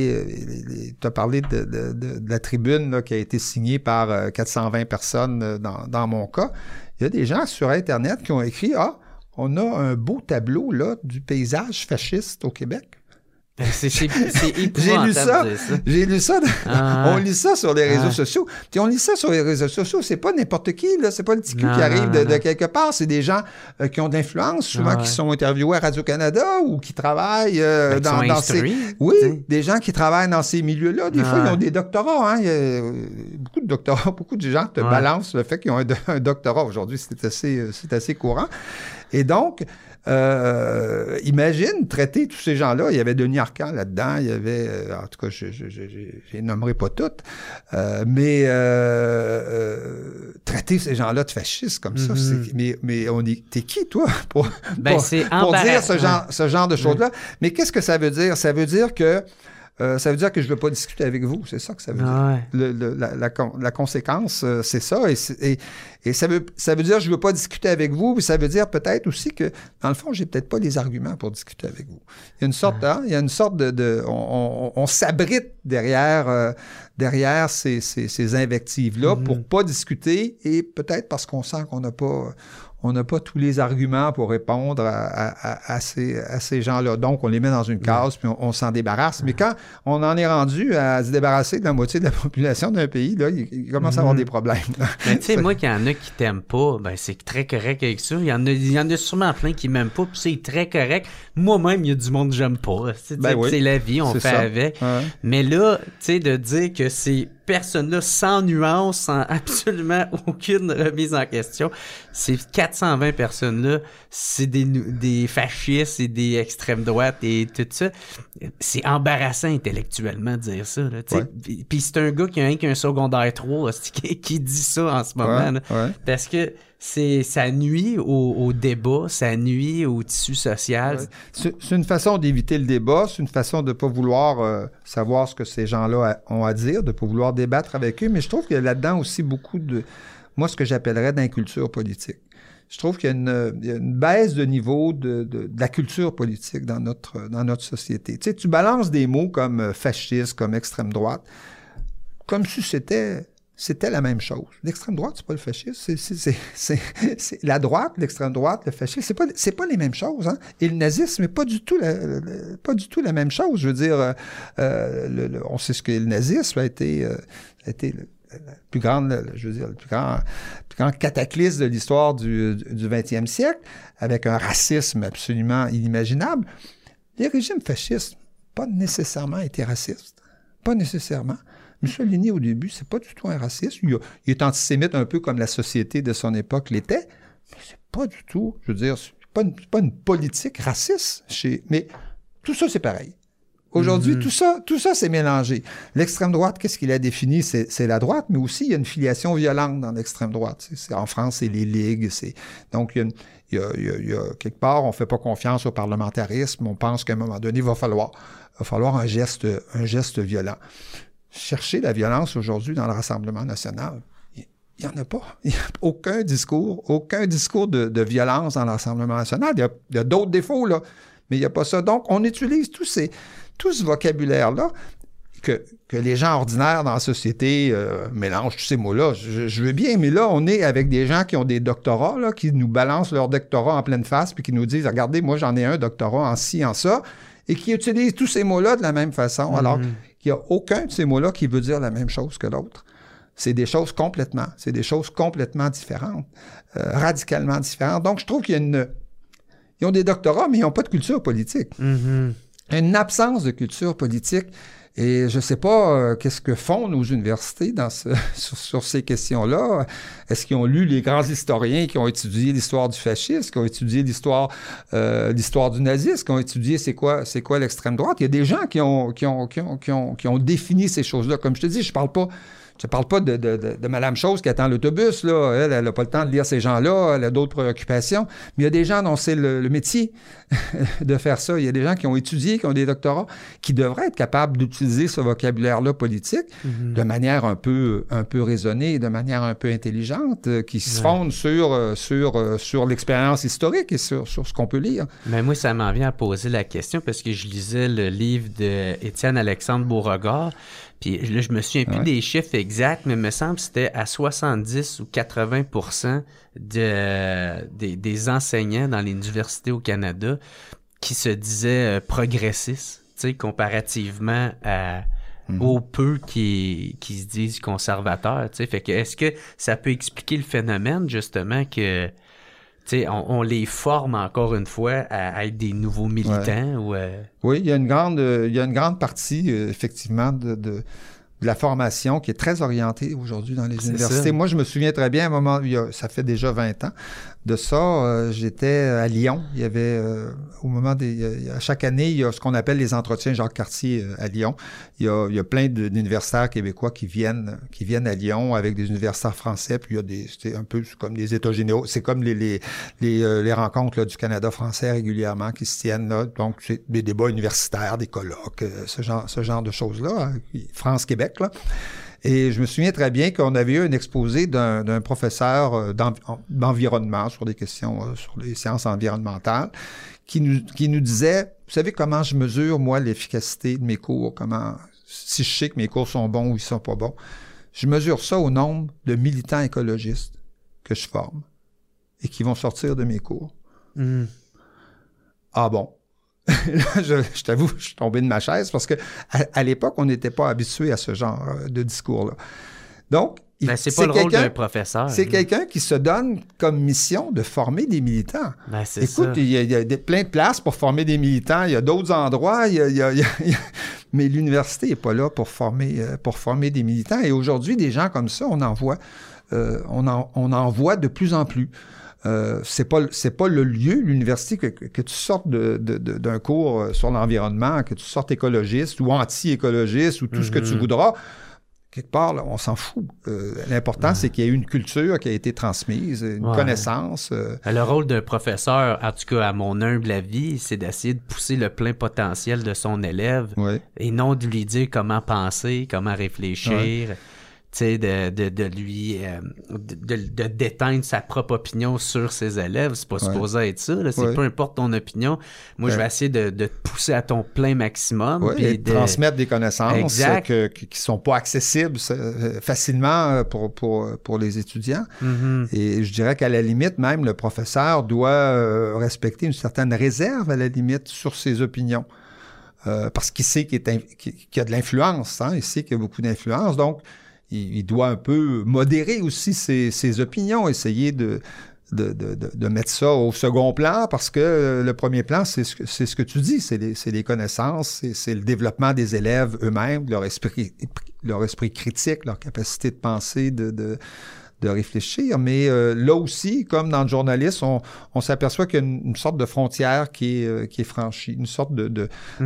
tu as parlé de la tribune là, qui a été signée par 420 personnes dans mon cas. Il y a des gens sur Internet qui ont écrit « Ah, on a un beau tableau là, du paysage fasciste au Québec. » C'est épouvantable. J'ai lu ça. On lit ça sur les réseaux sociaux. Puis on lit ça sur les réseaux sociaux. C'est pas n'importe qui, là. C'est pas le petit cul qui arrive de quelque part. C'est des gens qui ont de l'influence, souvent qui sont interviewés à Radio-Canada ou qui travaillent dans ces... Oui, des gens qui travaillent dans ces milieux-là. Des fois, ils ont des doctorats. Hein. Il y a beaucoup de doctorats. Beaucoup de gens te balancent le fait qu'ils ont un doctorat. Aujourd'hui, c'est assez courant. Et donc... imagine traiter tous ces gens-là. Il y avait Denis Arcand là-dedans, il y avait, en tout cas, je nommerai pas toutes, mais traiter ces gens-là de fascistes comme ça, mais t'es qui, toi, pour dire ce genre de choses-là? Mais qu'est-ce que ça veut dire? Ça veut dire que je ne veux pas discuter avec vous. C'est ça que ça veut dire. La conséquence, c'est ça. Et ça veut dire que je ne veux pas discuter avec vous. Puis ça veut dire peut-être aussi que, dans le fond, je n'ai peut-être pas les arguments pour discuter avec vous. Il y a une sorte de on s'abrite derrière ces invectives-là pour ne pas discuter et peut-être parce qu'on sent qu'on n'a pas tous les arguments pour répondre à ces gens-là. Donc, on les met dans une case, puis on s'en débarrasse. Mais quand on en est rendu à se débarrasser de la moitié de la population d'un pays, là, il commence à avoir des problèmes. Mais tu sais, moi, qu'il y en a qui t'aiment pas, ben c'est très correct avec ça. Il y en a sûrement plein qui m'aiment pas, puis c'est très correct. Moi-même, il y a du monde que j'aime pas. C'est la vie, on fait avec. Ouais. Mais là, tu sais, de dire que ces personnes-là, sans nuance, sans absolument aucune remise en question, ces 420 personnes-là, c'est des fascistes, c'est des extrêmes droites et tout ça. C'est embarrassant intellectuellement de dire ça. Puis c'est un gars qui a qu'un secondaire 3 qui dit ça en ce moment. Parce que ça nuit au débat, ça nuit au tissu social. C'est une façon d'éviter le débat, c'est une façon de ne pas vouloir savoir ce que ces gens-là ont à dire, de ne pas vouloir débattre avec eux, mais je trouve qu'il y a là-dedans aussi beaucoup de, moi, ce que j'appellerais d'inculture politique. Je trouve qu'il y a une baisse de niveau de la culture politique dans notre société. Tu sais, tu balances des mots comme fasciste, comme extrême droite, comme si c'était la même chose. L'extrême droite, c'est pas le fascisme. C'est la droite, l'extrême droite, le fascisme, c'est pas les mêmes choses. Hein? Et le nazisme n'est pas du tout la même chose. Je veux dire, on sait ce que le nazisme a été le plus grand cataclysme de l'histoire du 20e siècle, avec un racisme absolument inimaginable. Les régimes fascistes, pas nécessairement été racistes. Pas nécessairement. Mussolini, au début, c'est pas du tout un raciste. Il est antisémite un peu comme la société de son époque l'était, mais c'est pas du tout, je veux dire, pas une politique raciste, mais tout ça, c'est pareil. Aujourd'hui, tout ça, c'est mélangé. L'extrême droite, qu'est-ce qu'il a défini? C'est la droite, mais aussi, il y a une filiation violente dans l'extrême droite. En France, c'est les ligues. Donc, il y a quelque part, on ne fait pas confiance au parlementarisme. On pense qu'à un moment donné, il va falloir un geste violent. Chercher la violence aujourd'hui dans le Rassemblement national, il n'y en a pas. Il n'y a aucun discours de violence dans le Rassemblement national. Il y a d'autres défauts, là, mais il n'y a pas ça. Donc, on utilise tout ce vocabulaire-là que les gens ordinaires dans la société mélangent tous ces mots-là. Je veux bien, mais là, on est avec des gens qui ont des doctorats, là, qui nous balancent leur doctorat en pleine face, puis qui nous disent, regardez, moi, j'en ai un doctorat en ci, en ça, et qui utilisent tous ces mots-là de la même façon, alors qu'il n'y a aucun de ces mots-là qui veut dire la même chose que l'autre. C'est des choses complètement différentes, radicalement différentes. Donc, je trouve qu'il y a ils ont des doctorats, mais ils n'ont pas de culture politique. Une absence de culture politique. Et je ne sais pas qu'est-ce que font nos universités sur ces questions-là. Est-ce qu'ils ont lu les grands historiens qui ont étudié l'histoire du fascisme, qui ont étudié l'histoire du nazisme, qui ont étudié c'est quoi l'extrême droite? Il y a des gens qui ont défini ces choses-là. Comme je te dis, je ne parle pas de Mme Chose qui attend l'autobus, là. Elle n'a pas le temps de lire ces gens-là, elle a d'autres préoccupations. Mais il y a des gens dont c'est le métier de faire ça. Il y a des gens qui ont étudié, qui ont des doctorats, qui devraient être capables d'utiliser ce vocabulaire-là politique de manière un peu raisonnée, de manière un peu intelligente, qui se fonde sur l'expérience historique et sur ce qu'on peut lire. Mais moi, ça m'en vient à poser la question parce que je lisais le livre d'Étienne-Alexandre Beauregard. Puis là, je me souviens plus des chiffres exacts, mais il me semble que c'était à 70 ou 80% des enseignants dans les universités au Canada qui se disaient progressistes, tu sais, comparativement aux peu qui se disent conservateurs, tu sais. Fait que est-ce que ça peut expliquer le phénomène, justement, que tu sais, on les forme encore une fois à être des nouveaux militants? Ou Oui, il y a une grande partie, effectivement, de la formation qui est très orientée aujourd'hui dans les universités. Ça. Moi, je me souviens très bien, à un moment, ça fait déjà 20 ans de ça, j'étais à Lyon. Il y avait, à chaque année, il y a ce qu'on appelle les entretiens Jacques-Cartier à Lyon. Il y a plein d'universitaires québécois qui viennent à Lyon avec des universitaires français, puis c'est un peu comme des états généraux. C'est comme les rencontres là, du Canada français régulièrement qui se tiennent là. Donc, c'est des débats universitaires, des colloques, ce genre de choses-là, hein, France-Québec, là. Et je me souviens très bien qu'on avait eu un exposé d'un professeur d'environnement sur des questions, sur les sciences environnementales, qui nous disait, vous savez comment je mesure, moi, l'efficacité de mes cours, si je sais que mes cours sont bons ou ils sont pas bons, je mesure ça au nombre de militants écologistes que je forme et qui vont sortir de mes cours. Ah bon? Je t'avoue, je suis tombé de ma chaise parce que à l'époque, on n'était pas habitué à ce genre de discours-là. Donc, c'est pas le rôle d'un professeur. C'est quelqu'un qui se donne comme mission de former des militants. Écoute, il y a plein de places pour former des militants. Il y a d'autres endroits. Mais l'université n'est pas là pour former des militants. Et aujourd'hui, des gens comme ça, on en voit de plus en plus. C'est pas le lieu, l'université, que tu sortes d'un cours sur l'environnement, que tu sortes écologiste ou anti-écologiste ou tout ce que tu voudras. Quelque part, là, on s'en fout. L'important, c'est qu'il y ait une culture qui a été transmise, une connaissance. Le rôle d'un professeur, en tout cas à mon humble avis, c'est d'essayer de pousser le plein potentiel de son élève et non de lui dire comment penser, comment réfléchir. Tu sais, de lui de déteindre sa propre opinion sur ses élèves. C'est pas supposé être ça. Là. C'est peu importe ton opinion. Moi, je vais essayer de te pousser à ton plein maximum. Et de transmettre des connaissances qui sont pas accessibles facilement pour les étudiants. Et je dirais qu'à la limite, même, le professeur doit respecter une certaine réserve, à la limite, sur ses opinions. Parce qu'il sait qu'il y a de l'influence. Hein? Il sait qu'il y a beaucoup d'influence. Donc, il doit un peu modérer aussi ses opinions, essayer de mettre ça au second plan, parce que le premier plan, c'est ce que tu dis, c'est les connaissances, c'est le développement des élèves eux-mêmes, leur esprit critique, leur capacité de penser, de réfléchir. Mais là aussi, comme dans le journalisme, on s'aperçoit qu'il y a une sorte de frontière qui est franchie, une sorte de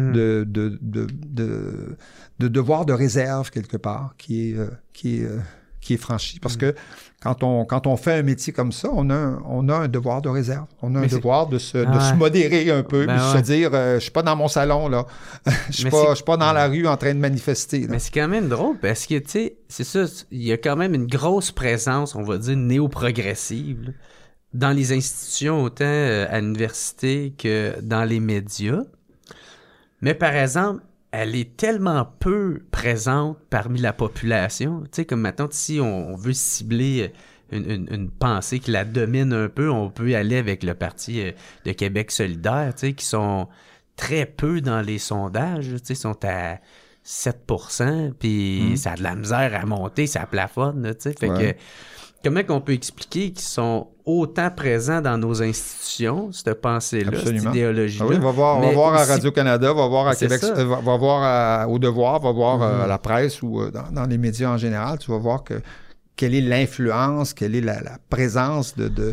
devoir de réserve quelque part qui est franchi. Parce que quand on fait un métier comme ça, on a un devoir de réserve. On a un devoir de se modérer un peu, de se dire, je suis pas dans mon salon, là. Je suis pas dans la rue en train de manifester. Là. Mais c'est quand même drôle parce que, tu sais, c'est ça, il y a quand même une grosse présence, on va dire, néo-progressive, là, dans les institutions, autant à l'université que dans les médias. Mais par exemple, elle est tellement peu présente parmi la population. Tu sais, comme maintenant, si on veut cibler une pensée qui la domine un peu, on peut y aller avec le Parti de Québec solidaire, tu sais, qui sont très peu dans les sondages, tu sais, sont à 7%, puis ça a de la misère à monter, ça plafonne, tu sais. Fait que comment qu'on peut expliquer qu'ils sont autant présents dans nos institutions, cette pensée-là, Absolument. cette idéologie-là? Ah oui, va voir à Radio-Canada, va voir à Québec, va voir au Devoir, va voir à la presse ou dans les médias en général. Tu vas voir quelle est l'influence, quelle est la présence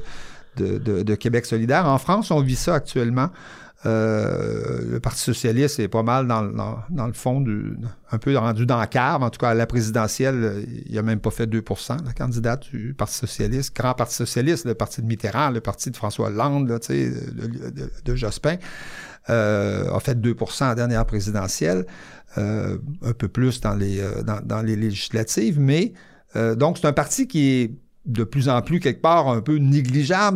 de Québec solidaire. En France, on vit ça actuellement. Le Parti socialiste est pas mal dans le fond, un peu rendu dans la cave. En tout cas, à la présidentielle, il n'a même pas fait 2%, la candidate du Parti socialiste. Grand Parti socialiste, le parti de Mitterrand, le parti de François Hollande, là, de Jospin, a fait 2% à la dernière présidentielle, un peu plus dans les législatives. Mais donc, c'est un parti qui est de plus en plus, quelque part, un peu négligeable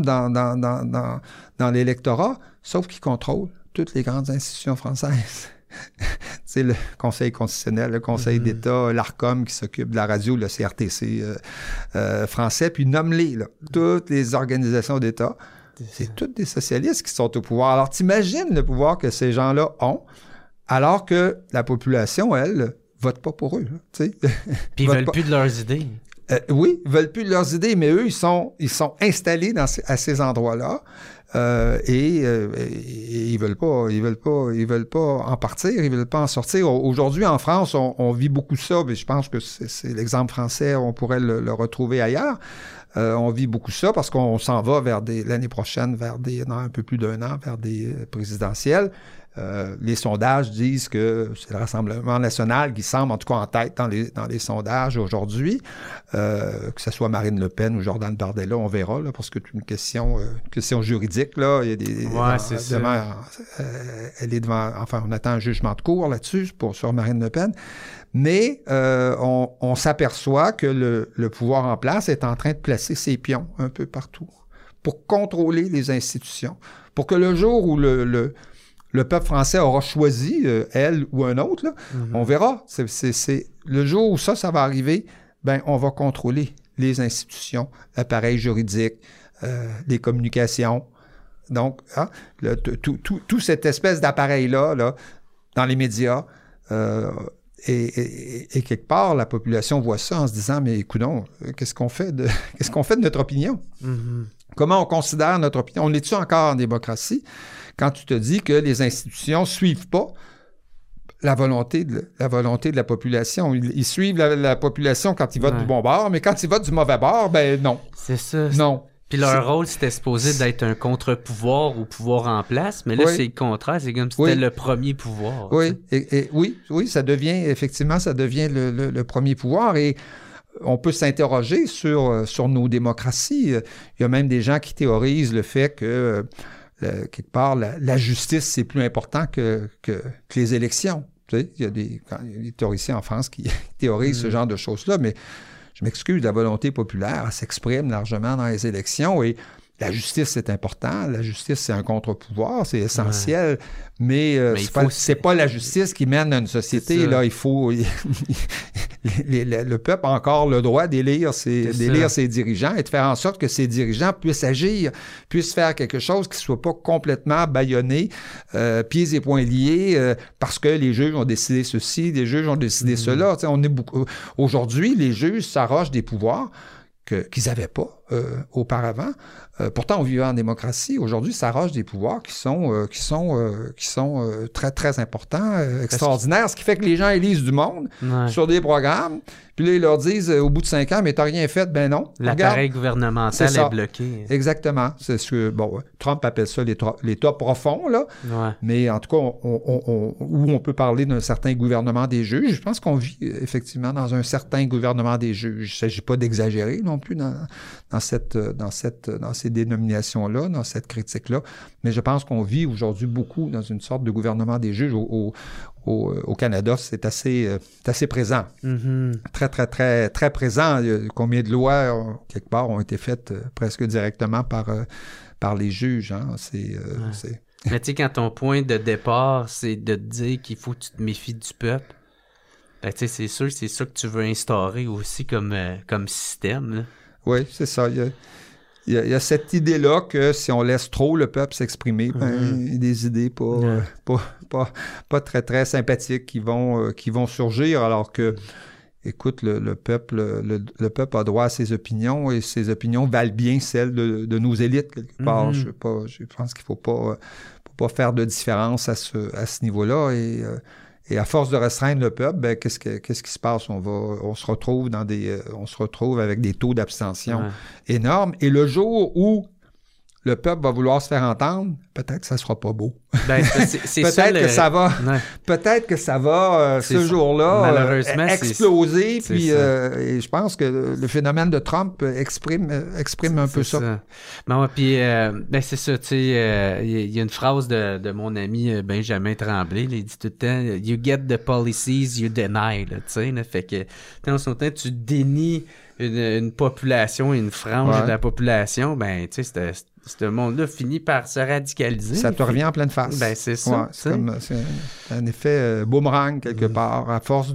dans l'électorat, sauf qu'il contrôle toutes les grandes institutions françaises. C'est le Conseil constitutionnel, le Conseil d'État, l'ARCOM qui s'occupe de la radio, le CRTC français, puis nomme-les, là, toutes les organisations d'État. C'est toutes des socialistes qui sont au pouvoir. Alors, t'imagines le pouvoir que ces gens-là ont, alors que la population, elle, vote pas pour eux. Puis ils veulent plus de leurs idées. Oui, ils veulent plus de leurs idées, mais eux, ils sont installés à ces endroits-là et ils veulent pas en partir, ils veulent pas en sortir. Aujourd'hui, en France, on vit beaucoup ça, mais je pense que c'est l'exemple français, on pourrait le retrouver ailleurs. On vit beaucoup ça parce qu'on s'en va l'année prochaine dans un peu plus d'un an, vers des présidentielles. Les sondages disent que c'est le Rassemblement national qui semble en tout cas en tête dans les sondages aujourd'hui. Que ce soit Marine Le Pen ou Jordan Bardella, on verra, là, parce que c'est une question juridique. Là. Il y a des, c'est ça. Elle est devant... Enfin, on attend un jugement de cour là-dessus sur Marine Le Pen. Mais on s'aperçoit que le pouvoir en place est en train de placer ses pions un peu partout pour contrôler les institutions. Pour que le jour où le peuple français aura choisi, elle ou un autre, là, on verra. C'est le jour où ça va arriver, ben on va contrôler les institutions, l'appareil juridique, les communications. Donc, tout cette espèce d'appareil-là, là, dans les médias, et quelque part, la population voit ça en se disant, mais écoutons, qu'est-ce qu'on fait de notre opinion? Comment on considère notre opinion? On est-tu encore en démocratie quand tu te dis que les institutions suivent pas la volonté de la population? Ils suivent la population quand ils votent du bon bord, mais quand ils votent du mauvais bord, ben non. C'est ça. Non. Puis leur rôle, c'était supposé d'être un contre-pouvoir ou pouvoir en place, mais là, c'est le contraire. C'est comme si c'était le premier pouvoir. Oui, oui, ça devient le premier pouvoir et on peut s'interroger sur nos démocraties. Il y a même des gens qui théorisent le fait que, quelque part, la justice, c'est plus important que les élections. Tu sais, il y a des théoriciens en France qui théorisent ce genre de choses-là, mais je m'excuse, la volonté populaire, elle s'exprime largement dans les élections et la justice, c'est important. La justice, c'est un contre-pouvoir, c'est essentiel. Mais c'est pas la justice qui mène à une société. Là, il faut... le peuple a encore le droit d'élire ses dirigeants et de faire en sorte que ces dirigeants puissent agir, puissent faire quelque chose qui ne soit pas complètement bâillonné, pieds et poings liés, parce que les juges ont décidé ceci, les juges ont décidé cela. Aujourd'hui, les juges s'arrogent des pouvoirs qu'ils n'avaient pas auparavant. Pourtant, on vivait en démocratie. Aujourd'hui, ça arroge des pouvoirs qui sont très, très importants, extraordinaires, ce qui fait que les gens élisent du monde sur des programmes. Puis là, ils leur disent, au bout de 5 ans, mais t'as rien fait. Ben non. L'appareil gouvernemental est bloqué. Exactement. C'est ce que, Trump appelle ça l'État profond, là. Ouais. Mais en tout cas, où on peut parler d'un certain gouvernement des juges. Je pense qu'on vit effectivement dans un certain gouvernement des juges. Il ne s'agit pas d'exagérer non plus dans ces dénominations-là, dans cette critique-là. Mais je pense qu'on vit aujourd'hui beaucoup dans une sorte de gouvernement des juges. Au Canada, c'est assez présent. Mm-hmm. Très, très, très, très présent. Combien de lois, quelque part, ont été faites presque directement par les juges. Hein? Mais tu sais, quand ton point de départ, c'est de te dire qu'il faut que tu te méfies du peuple, ben, tu sais, c'est ça que tu veux instaurer aussi comme système. Là. Oui, c'est ça. Il y a cette idée-là que si on laisse trop le peuple s'exprimer, il y a des idées pas très, très sympathiques qui vont surgir, alors que, écoute, le peuple a droit à ses opinions et ses opinions valent bien celles de nos élites, quelque part. Je pense qu'il ne faut pas faire de différence à ce niveau-là. Et à force de restreindre le peuple, ben, qu'est-ce qui se passe? On se retrouve avec des taux d'abstention énormes. Et le jour où le peuple va vouloir se faire entendre, peut-être que ça sera pas beau. Ben, c'est peut-être que ça va ce jour-là exploser. Puis et je pense que le phénomène de Trump exprime un peu ça. Ben, puis ben c'est ça, tu sais, il y a une phrase de mon ami Benjamin Tremblay, il dit tout le temps « You get the policies you deny », tu sais, fait que dans son temps, tu dénies une population, une frange de la population, ben, tu sais, ce monde-là finit par se radicaliser. Ça te revient en pleine face. Ben, c'est ça. C'est un effet boomerang, quelque part, à force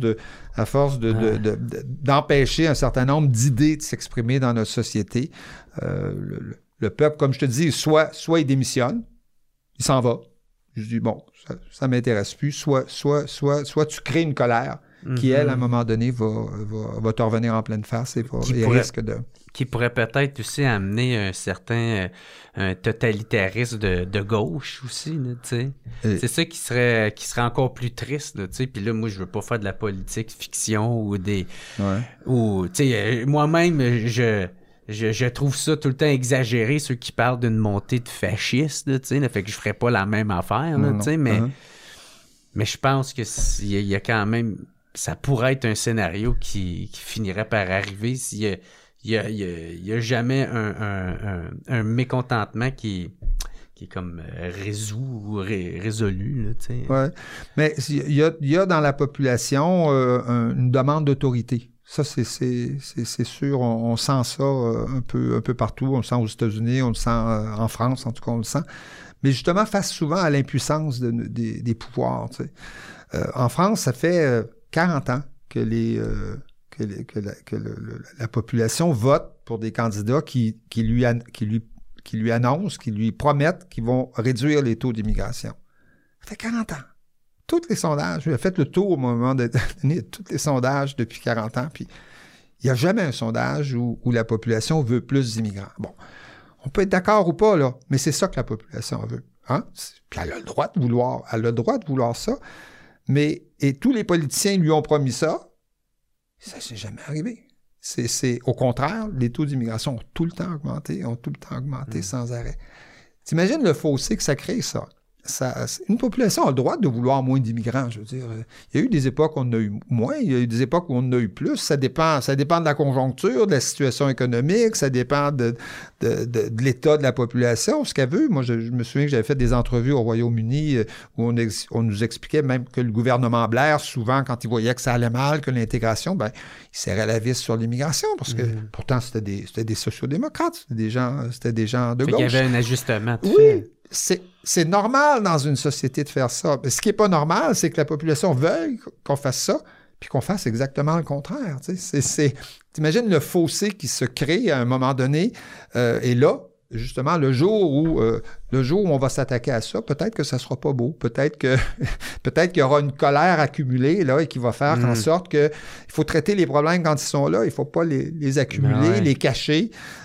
d'empêcher un certain nombre d'idées de s'exprimer dans notre société. Le peuple, comme je te dis, soit il démissionne, il s'en va. Je dis, bon, ça m'intéresse plus. Soit tu crées une colère qui, elle, à un moment donné, va te revenir en pleine face et risque de... Qui pourrait peut-être aussi amener un certain totalitarisme de gauche aussi, tu sais. C'est ça qui serait encore plus triste, tu sais. Puis là, moi, je veux pas faire de la politique fiction ou des... ou, tu sais, moi-même, je trouve ça tout le temps exagéré, ceux qui parlent d'une montée de fascistes, tu sais. Fait que je ferais pas la même affaire, tu sais, mais je pense que il y a quand même... Ça pourrait être un scénario qui finirait par arriver s'il y a jamais un mécontentement qui est comme résolu, là, tu sais. Ouais. Mais il y a dans la population une demande d'autorité. Ça, c'est sûr. On sent ça un peu partout. On le sent aux États-Unis, on le sent en France, en tout cas, on le sent. Mais justement, face souvent à l'impuissance des pouvoirs, tu sais. En France, ça fait 40 ans que la population vote pour des candidats qui lui annoncent, qui lui promettent qu'ils vont réduire les taux d'immigration. Ça fait 40 ans. Tous les sondages, j'ai fait le tour au moment de tous les sondages depuis 40 ans, puis il n'y a jamais un sondage où la population veut plus d'immigrants. Bon, on peut être d'accord ou pas, là, mais c'est ça que la population veut. Hein? Puis elle a le droit de vouloir ça. Et tous les politiciens lui ont promis ça. Ça ne s'est jamais arrivé. C'est au contraire, les taux d'immigration ont tout le temps augmenté sans arrêt. T'imagines le fossé que ça crée, ça? Une population a le droit de vouloir moins d'immigrants, je veux dire. Il y a eu des époques où on en a eu moins, il y a eu des époques où on en a eu plus. Ça dépend de la conjoncture, de la situation économique, ça dépend de l'état de la population, ce qu'elle veut. Moi, je me souviens que j'avais fait des entrevues au Royaume-Uni où on nous expliquait même que le gouvernement Blair, souvent, quand il voyait que ça allait mal, que l'intégration, ben, il serrait la vis sur l'immigration, parce que pourtant, c'était des sociodémocrates, c'était des gens de gauche. Il y avait un ajustement. Oui. C'est normal dans une société de faire ça. Mais ce qui n'est pas normal, c'est que la population veuille qu'on fasse ça, puis qu'on fasse exactement le contraire. T'imagines le fossé qui se crée à un moment donné, et là, justement, le jour où on va s'attaquer à ça, peut-être que ça ne sera pas beau, peut-être qu'il y aura une colère accumulée là, et qui va faire en sorte qu'il faut traiter les problèmes quand ils sont là, il ne faut pas les accumuler, les cacher.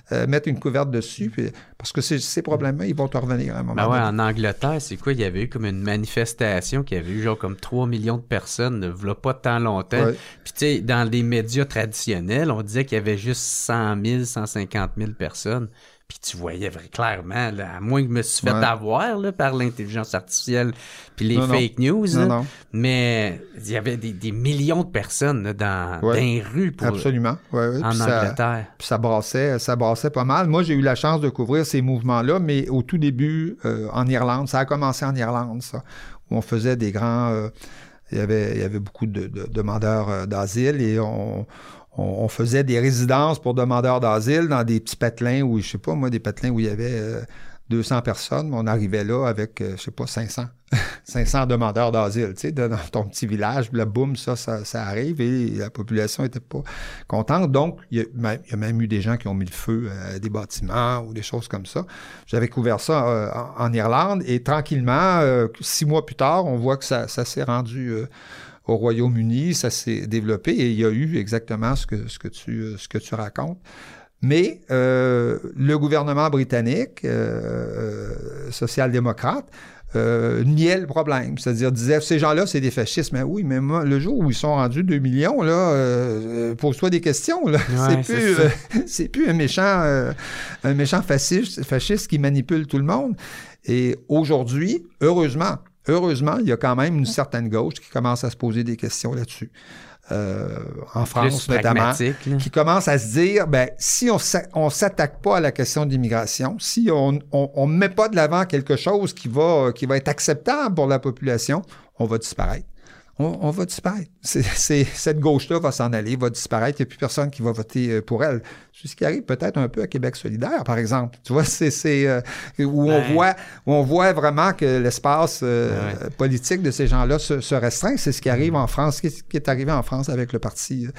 mettre une couverte dessus, parce que ces problèmes-là, ils vont te revenir à un moment donné. En Angleterre, c'est quoi? Il y avait eu comme une manifestation qui avait eu genre comme 3 millions de personnes, il pas tant longtemps. Ouais. Puis tu sais, dans les médias traditionnels, on disait qu'il y avait juste 100 000, 150 000 personnes. Puis tu voyais clairement, là, à moins que je me suis fait avoir là, par l'intelligence artificielle puis les fake news, là, mais il y avait des millions de personnes là, dans les rues Absolument. En Angleterre. Puis ça brassait pas mal. Moi, j'ai eu la chance de couvrir ces mouvements-là, mais au tout début, en Irlande, ça a commencé en Irlande, ça, où on faisait des grands... il y avait beaucoup de demandeurs d'asile et on faisait des résidences pour demandeurs d'asile dans des petits patelins où, je sais pas, moi, des patelins où il y avait 200 personnes. On arrivait là avec, je sais pas, 500 demandeurs d'asile, tu sais, dans ton petit village. Puis là, boum, ça arrive et la population était pas contente. Donc, il y a même eu des gens qui ont mis le feu à des bâtiments ou des choses comme ça. J'avais couvert ça en Irlande et tranquillement, 6 mois plus tard, on voit que ça s'est rendu... au Royaume-Uni, ça s'est développé et il y a eu exactement ce que tu racontes. Mais le gouvernement britannique, social-démocrate, niait le problème. C'est-à-dire, disait, ces gens-là, c'est des fascistes. Mais oui, mais moi, le jour où ils sont rendus 2 millions, là, pose-toi des questions. Là. C'est plus un méchant fasciste qui manipule tout le monde. Et aujourd'hui, heureusement, il y a quand même une certaine gauche qui commence à se poser des questions là-dessus. En France, notamment, qui commence à se dire, si on s'attaque pas à la question de l'immigration, si on ne met pas de l'avant quelque chose qui va être acceptable pour la population, on va disparaître. On va disparaître. Cette gauche-là va s'en aller, va disparaître. Il n'y a plus personne qui va voter pour elle. C'est ce qui arrive peut-être un peu à Québec solidaire, par exemple. Tu vois, où on voit vraiment que l'espace politique de ces gens-là se restreint. C'est ce qui arrive en France, qui est arrivé en France avec le Parti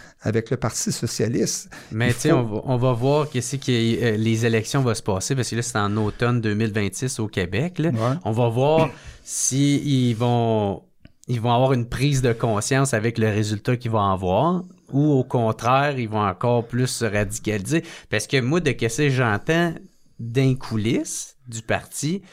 socialiste. Mais tu sais, on va voir qu'est-ce que les élections vont se passer, parce que là, c'est en automne 2026 au Québec. Là. Ouais. On va voir s'ils vont avoir une prise de conscience avec le résultat qu'ils vont avoir, ou au contraire, ils vont encore plus se radicaliser. Parce que moi, de ce que j'entends d'un coulisses du parti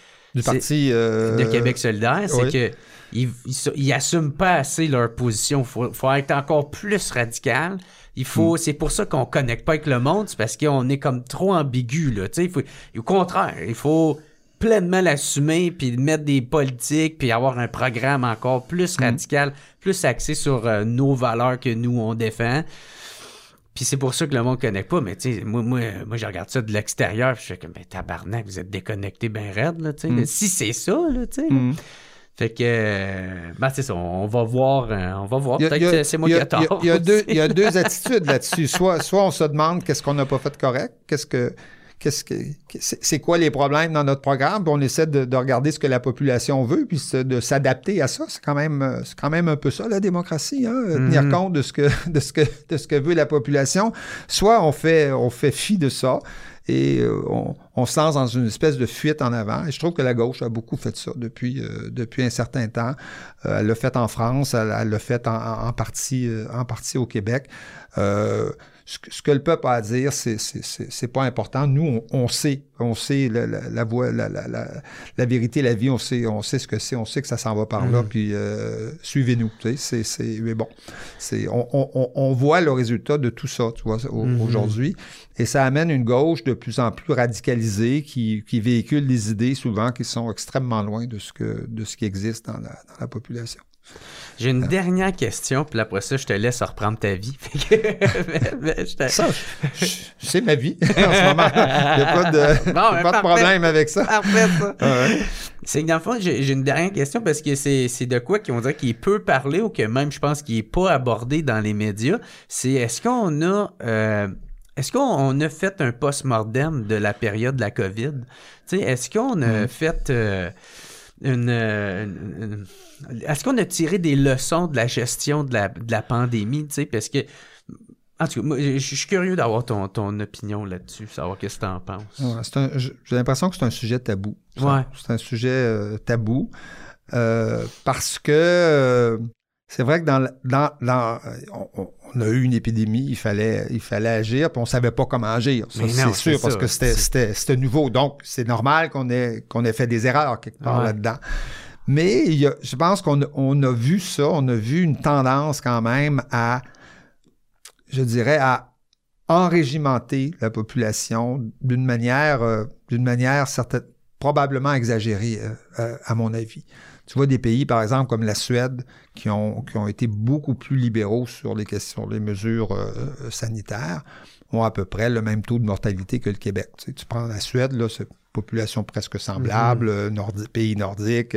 de Québec solidaire, c'est que ils assument pas assez leur position. Faut être encore plus radical. C'est pour ça qu'on connecte pas avec le monde, c'est parce qu'on est comme trop ambigu, là. Tu sais, au contraire, il faut pleinement l'assumer, puis mettre des politiques, puis avoir un programme encore plus radical, plus axé sur nos valeurs que nous, on défend. Puis c'est pour ça que le monde ne connaît pas, mais tu sais, moi, je regarde ça de l'extérieur, puis je fais comme, tabarnak, vous êtes déconnectés bien raide, là, tu sais. Si c'est ça, là, tu sais. Fait que, c'est ça, on va voir. Peut-être que c'est moi qui ai tort. Il y a deux attitudes là-dessus. Soit on se demande qu'est-ce qu'on n'a pas fait de correct, c'est quoi les problèmes dans notre programme, puis on essaie de regarder ce que la population veut, puis de s'adapter à ça. C'est quand même un peu ça, la démocratie, hein, tenir compte de ce que veut la population. Soit on fait fi de ça, et on se lance dans une espèce de fuite en avant. Et je trouve que la gauche a beaucoup fait ça depuis un certain temps. Elle l'a fait en France, elle l'a fait en partie au Québec. Ce que le peuple a à dire, c'est pas important. Nous, on sait la voie, la vérité, la vie, on sait ce que c'est, on sait que ça s'en va par là, puis suivez-nous. Tu sais, mais bon, on voit le résultat de tout ça, tu vois, aujourd'hui, et ça amène une gauche de plus en plus radicalisée qui véhicule des idées souvent qui sont extrêmement loin de ce qui existe dans la population. J'ai une dernière question, puis après ça, je te laisse reprendre ta vie. C'est ma vie en ce moment. Il n'y a pas de problème avec ça. Parfait, ça. Ouais. C'est que dans le fond, j'ai une dernière question parce que c'est de quoi qu'on dirait qu'il peut parler ou que même, je pense, qu'il n'est pas abordé dans les médias. C'est est-ce qu'on a fait un post-mortem de la période de la COVID? Tu sais, est-ce qu'on a fait... est-ce qu'on a tiré des leçons de la gestion de la pandémie, tu sais, parce que, en tout cas, moi, je suis curieux d'avoir ton opinion là-dessus, savoir qu'est-ce que tu en penses. Ouais, j'ai l'impression que c'est un sujet tabou. Ouais. C'est un sujet tabou parce que c'est vrai que on a eu une épidémie, il fallait agir, puis on savait pas comment agir. Ça, c'est sûr, parce que c'était nouveau. Donc, c'est normal qu'on ait fait des erreurs quelque part là-dedans. Mais je pense qu'on a vu ça, on a vu une tendance quand même à enrégimenter la population d'une manière certaine, probablement exagérée, à mon avis. Tu vois des pays, par exemple, comme la Suède, qui ont été beaucoup plus libéraux sur les mesures sanitaires, ont à peu près le même taux de mortalité que le Québec. Tu prends la Suède, là, c'est une population presque semblable, pays nordique,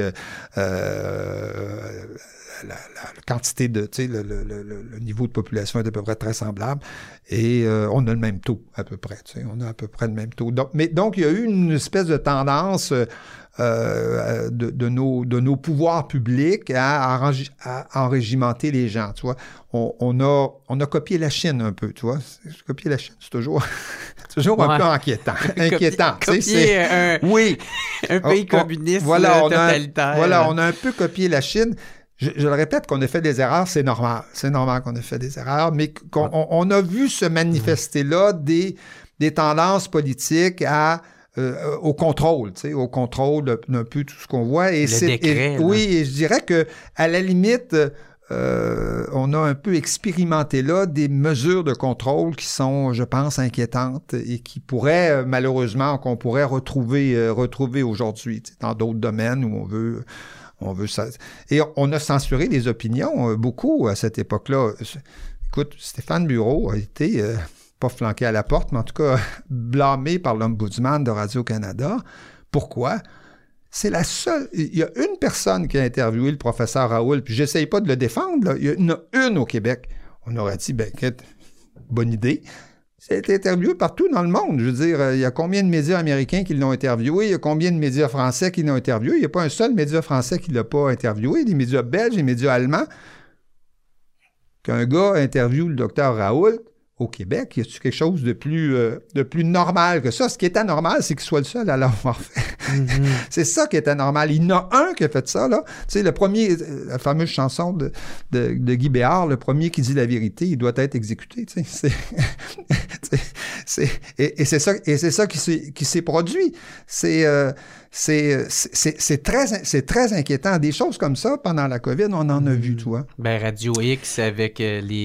la quantité de, tu sais, le niveau de population est à peu près très semblable et on a le même taux à peu près, tu sais, on a à peu près le même taux. Donc il y a eu une espèce de tendance de nos pouvoirs publics à enrégimenter les gens, tu vois. On a copié la Chine un peu, tu vois. Copier la Chine, c'est toujours un peu inquiétant. Copier un pays communiste totalitaire. On a un peu copié la Chine. Je le répète, qu'on ait fait des erreurs, c'est normal. C'est normal qu'on ait fait des erreurs, mais on a vu se manifester là des tendances politiques au contrôle, tu sais, au contrôle d'un peu tout ce qu'on voit. Et je dirais que à la limite, on a un peu expérimenté là des mesures de contrôle qui sont, je pense, inquiétantes et qui pourraient, malheureusement, qu'on pourrait retrouver aujourd'hui, tu sais, dans d'autres domaines où on veut ça. Et on a censuré les opinions beaucoup à cette époque-là. Écoute, Stéphane Bureau a été, pas flanqué à la porte, mais en tout cas blâmé par l'ombudsman de Radio-Canada. Pourquoi? C'est la seule... Il y a une personne qui a interviewé le professeur Raoul, puis j'essaye pas de le défendre, là. Il y en a une au Québec. On aurait dit, bonne idée. C'est interviewé partout dans le monde. Je veux dire, il y a combien de médias américains qui l'ont interviewé? Il y a combien de médias français qui l'ont interviewé? Il n'y a pas un seul média français qui ne l'a pas interviewé. Des médias belges, des médias allemands. Qu'un gars interviewe le docteur Raoult au Québec, y a-t-il quelque chose de plus normal que ça? Ce qui est anormal, c'est qu'il soit le seul à l'avoir fait. Mm-hmm. C'est ça qui est anormal. Il y en a un qui a fait ça, là. Tu sais, le premier, la fameuse chanson de Guy Béard, le premier qui dit la vérité, il doit être exécuté, tu sais. C'est ça qui s'est produit. C'est très inquiétant. Des choses comme ça, pendant la COVID, on en a vu, tu vois. Radio X avec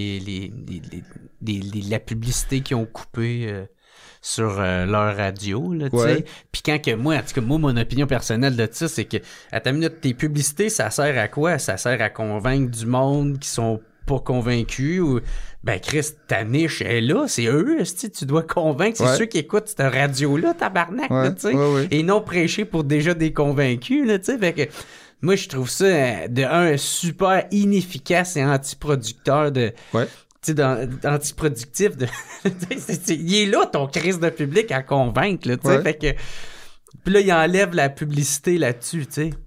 la publicité qu'ils ont coupée sur leur radio, là, tu sais. Puis quand que moi, en tout cas, mon opinion personnelle de ça, c'est que, à ta minute, tes publicités, ça sert à quoi? Ça sert à convaincre du monde qui sont pas convaincus ou... Chris, ta niche est là, c'est eux, tu dois convaincre, c'est ceux qui écoutent cette radio-là, tabarnak, là, tu sais, et non prêcher pour déjà des convaincus, là, tu sais, fait que moi, je trouve ça, super inefficace et antiproducteur de... Tu sais, antiproductif de... il est là, ton crise de public à convaincre, là, tu sais, fait que... Puis là, il enlève la publicité là-dessus, tu sais.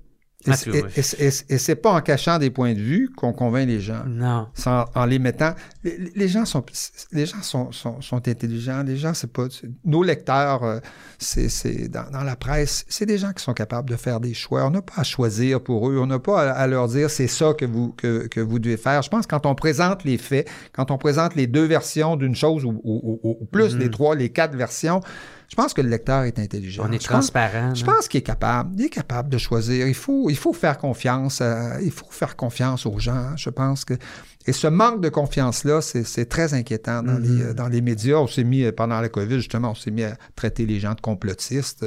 Et c'est pas en cachant des points de vue qu'on convainc les gens. Non. C'est en les mettant... Les gens sont intelligents. Les gens, c'est pas... Nos lecteurs, dans la presse, c'est des gens qui sont capables de faire des choix. On n'a pas à choisir pour eux. On n'a pas à leur dire c'est ça que vous devez faire. Je pense que quand on présente les faits, quand on présente les deux versions d'une chose ou plus, les 3, les 4 versions, je pense que le lecteur est intelligent. On est transparent. Je pense qu'il est capable. Il est capable de choisir. Il faut faire confiance. Il faut faire confiance aux gens. Je pense que... Et ce manque de confiance-là, c'est très inquiétant dans les médias. On s'est mis, pendant la COVID, justement, on s'est mis à traiter les gens de complotistes.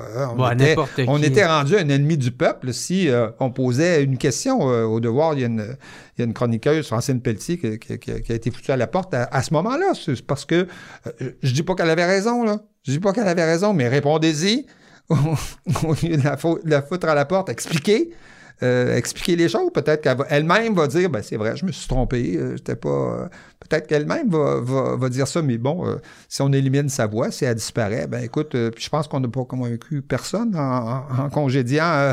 On était rendu un ennemi du peuple si on posait une question au Devoir. Il y a une chroniqueuse, Francine Pelletier, qui a été foutue à la porte à ce moment-là. C'est parce que je dis pas qu'elle avait raison, là. Je dis pas qu'elle avait raison, mais répondez-y au lieu de la foutre à la porte. Expliquez les choses. Peut-être qu'elle-même va dire, c'est vrai, je me suis trompé, j'étais pas... peut-être qu'elle-même va dire ça, mais bon, si on élimine sa voix, si elle disparaît, écoute, je pense qu'on n'a pas convaincu personne en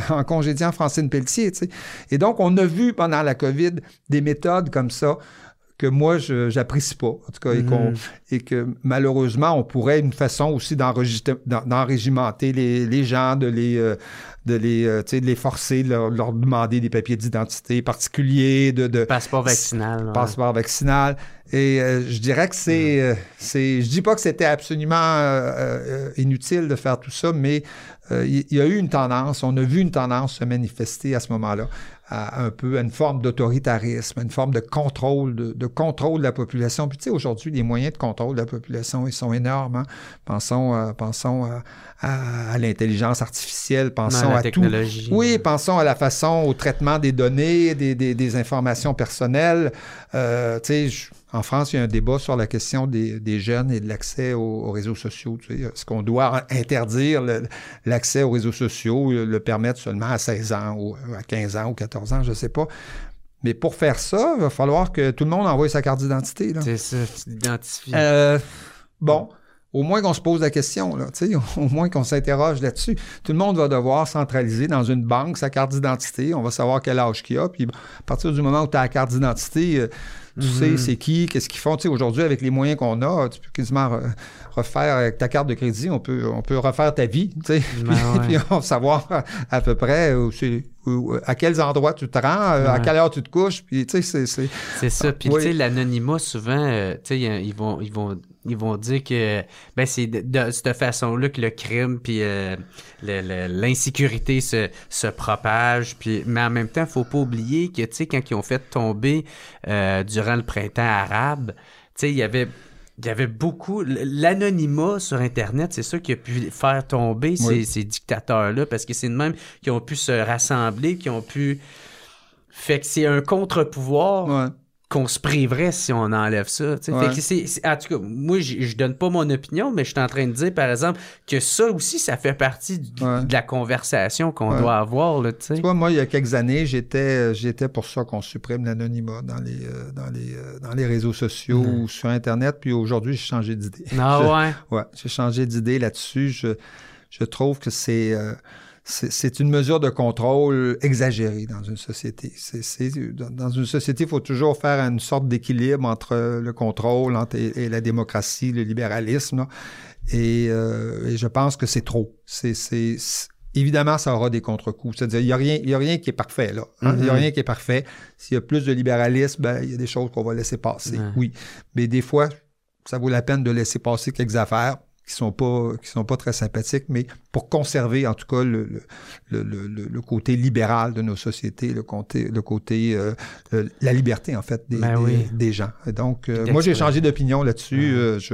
congédiant Francine Pelletier, tu sais. Et donc, on a vu pendant la COVID des méthodes comme ça que moi, j'apprécie pas, en tout cas, et que malheureusement, on pourrait une façon aussi d'enrégimenter les gens, de les forcer, de leur demander des papiers d'identité particuliers, Passeport vaccinal. Passeport vaccinal. Et je dirais que je dis pas que c'était absolument inutile de faire tout ça, mais il y a eu une tendance, on a vu une tendance se manifester à ce moment-là, à une forme d'autoritarisme, une forme de contrôle, de contrôle de la population. Puis tu sais, aujourd'hui, les moyens de contrôle de la population, ils sont énormes. Hein? Pensons à l'intelligence artificielle, pensons à tout. Oui, pensons à la façon, au traitement des données, des informations personnelles. Tu sais, en France, il y a un débat sur la question des jeunes et de l'accès aux réseaux sociaux. Tu sais, est-ce qu'on doit interdire l'accès aux réseaux sociaux, le permettre seulement à 16 ans ou à 15 ans ou 14 ans, je ne sais pas. Mais pour faire ça, il va falloir que tout le monde envoie sa carte d'identité. Là. C'est ça, tu t'identifies. Bon, au moins qu'on se pose la question, là, au moins qu'on s'interroge là-dessus. Tout le monde va devoir centraliser dans une banque sa carte d'identité. On va savoir quel âge qu'il a. Puis à partir du moment où tu as la carte d'identité, tu sais c'est qui, qu'est-ce qu'ils font. Tu sais, aujourd'hui, avec les moyens qu'on a, tu peux quasiment refaire avec ta carte de crédit, on peut refaire ta vie. Tu sais, puis on va savoir à peu près à quels endroits tu te rends, à quelle heure tu te couches. Puis tu sais, c'est ça. Puis tu sais, l'anonymat, souvent, tu sais, ils vont dire que c'est de cette façon-là que le crime puis l'insécurité se propage. Puis, mais en même temps, il ne faut pas oublier que, tu sais, quand ils ont fait tomber durant le printemps arabe, tu sais, il y avait beaucoup... L'anonymat sur Internet, c'est ça qui a pu faire tomber ces dictateurs-là, parce que c'est de même qu'ils ont pu se rassembler, qu'ils ont pu... Fait que c'est un contre-pouvoir qu'on se priverait si on enlève ça. Fait que en tout cas, moi, je donne pas mon opinion, mais je suis en train de dire, par exemple, que ça aussi, ça fait partie de la conversation qu'on doit avoir. Là, tu vois, moi, il y a quelques années, j'étais pour ça qu'on supprime l'anonymat dans les réseaux sociaux ou sur Internet, puis aujourd'hui, j'ai changé d'idée. J'ai changé d'idée là-dessus. Je trouve que c'est une mesure de contrôle exagérée dans une société. Dans une société, il faut toujours faire une sorte d'équilibre entre le contrôle et la démocratie, le libéralisme. Là. Et je pense que c'est trop. Évidemment, ça aura des contre-coups. C'est-à-dire, il n'y a rien qui est parfait, là. Hein? Il n'y a rien qui est parfait. S'il y a plus de libéralisme, il y a des choses qu'on va laisser passer. Oui. Mais des fois, ça vaut la peine de laisser passer quelques affaires qui sont pas très sympathiques, mais pour conserver en tout cas le côté libéral de nos sociétés, le côté la liberté en fait des gens. Et donc moi j'ai changé d'opinion là-dessus.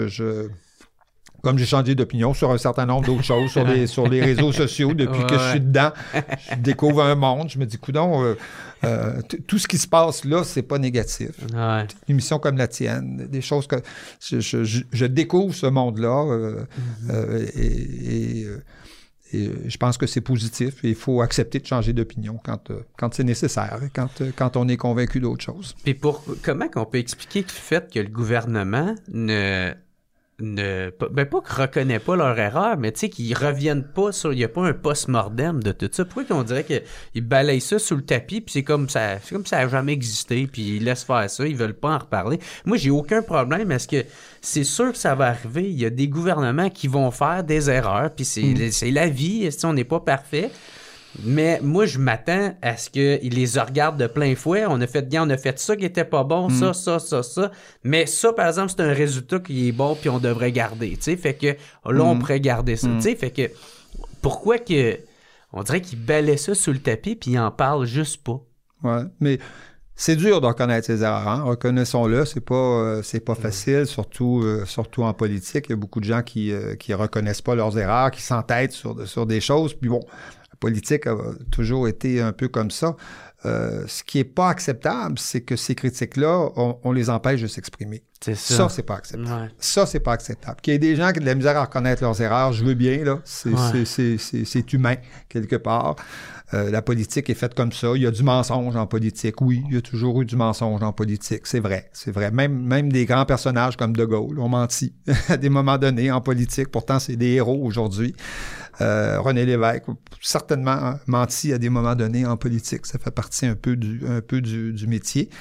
Comme j'ai changé d'opinion sur un certain nombre d'autres choses sur les réseaux sociaux depuis que je suis dedans, je découvre un monde. Je me dis, coudonc, tout ce qui se passe là, c'est pas négatif. Une émission comme la tienne, des choses que je découvre ce monde-là et je pense que c'est positif et il faut accepter de changer d'opinion quand c'est nécessaire, quand on est convaincu d'autre chose. Puis comment on peut expliquer le fait que le gouvernement pas que reconnaît pas leur erreur, mais tu sais, qu'ils reviennent pas sur... Il n'y a pas un post-mortem de tout ça. Pourquoi qu'on dirait qu'ils balayent ça sous le tapis, puis c'est comme ça n'a jamais existé, puis ils laissent faire ça, ils veulent pas en reparler. Moi, j'ai aucun problème, parce que c'est sûr que ça va arriver. Il y a des gouvernements qui vont faire des erreurs, puis c'est la vie, on n'est pas parfait. Mais moi, je m'attends à ce qu'ils les regardent de plein fouet. On a fait ça qui était pas bon, ça. Mais ça, par exemple, c'est un résultat qui est bon puis on devrait garder, tu sais. Fait que là, on pourrait garder ça, tu sais. Fait que pourquoi que... On dirait qu'ils balaient ça sous le tapis puis ils en parlent juste pas. Ouais, mais... C'est dur de reconnaître ses erreurs, hein? Reconnaissons-le, c'est pas facile, surtout en politique. Il y a beaucoup de gens qui reconnaissent pas leurs erreurs, qui s'entêtent sur des choses. Puis bon, la politique a toujours été un peu comme ça. Ce qui est pas acceptable, c'est que ces critiques-là, on les empêche de s'exprimer. C'est ça. Ça, c'est pas acceptable. Ouais. Ça, c'est pas acceptable. Qu'il y ait des gens qui ont de la misère à reconnaître leurs erreurs, je veux bien, là. C'est humain, quelque part. La politique est faite comme ça. Il y a du mensonge en politique. Oui, il y a toujours eu du mensonge en politique. C'est vrai. Même des grands personnages comme De Gaulle ont menti à des moments donnés en politique. Pourtant, c'est des héros aujourd'hui. René Lévesque a certainement menti à des moments donnés en politique. Ça fait partie un peu du métier.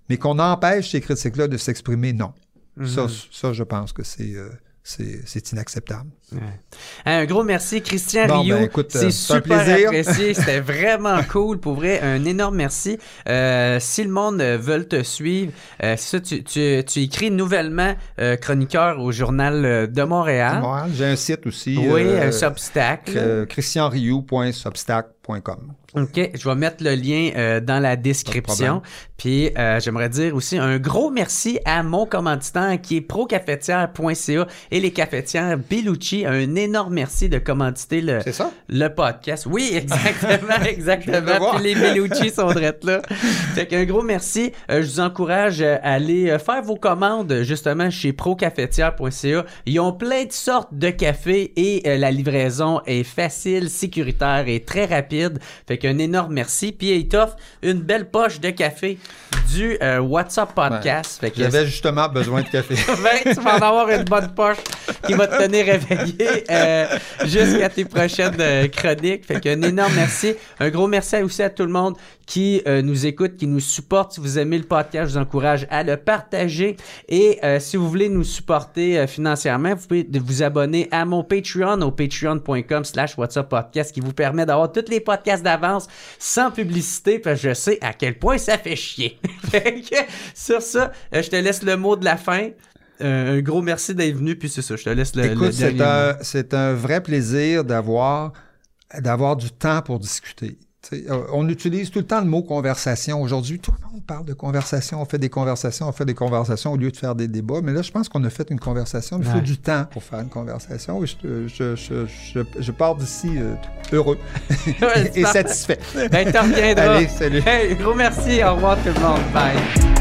mais qu'on empêche ces critiques-là de s'exprimer, non. Ça, je pense que c'est inacceptable. Ouais. Un gros merci, Christian Rioux. Écoute, c'est super apprécié. C'était vraiment cool. Pour vrai, un énorme merci. Si le monde veut te suivre, ça, tu écris nouvellement chroniqueur au Journal de Montréal. J'ai un site aussi. Oui, Substack. christianrioux.substack.com. OK, je vais mettre le lien dans la description. Puis j'aimerais dire aussi un gros merci à mon commanditaire qui est procafetière.ca et les cafetières Bellucci. Un énorme merci de commanditer le podcast. Oui, exactement. Puis les Bellucci sont drettes là. Fait qu'un gros merci. Je vous encourage à aller faire vos commandes justement chez procafetière.ca. Ils ont plein de sortes de café et la livraison est facile, sécuritaire et très rapide. Fait qu'un énorme merci. Puis il t'offre une belle poche de café du WhatsApp Podcast. Ouais. Fait que j'avais justement besoin de café. Tu vas en avoir une bonne poche qui va te tenir réveillé jusqu'à tes prochaines chroniques. Fait qu'un énorme merci. Un gros merci aussi à tout le monde qui nous écoute, qui nous supporte. Si vous aimez le podcast, je vous encourage à le partager. Et si vous voulez nous supporter financièrement, vous pouvez vous abonner à mon Patreon au patreon.com/whatsappodcast qui vous permet d'avoir tous les podcasts d'avance sans publicité parce que je sais à quel point ça fait chier. Sur ça, je te laisse le mot de la fin. Un gros merci d'être venu, puis c'est ça, je te laisse le dernier mot. C'est un vrai plaisir d'avoir du temps pour discuter. T'sais, on utilise tout le temps le mot conversation. Aujourd'hui, tout le monde parle de conversation, on fait des conversations au lieu de faire des débats. Mais là, je pense qu'on a fait une conversation. Il faut du temps pour faire une conversation. Et je pars d'ici heureux et satisfait. Ben, t'en reviendras. Allez, salut. Hey, gros merci, au revoir tout le monde. Bye.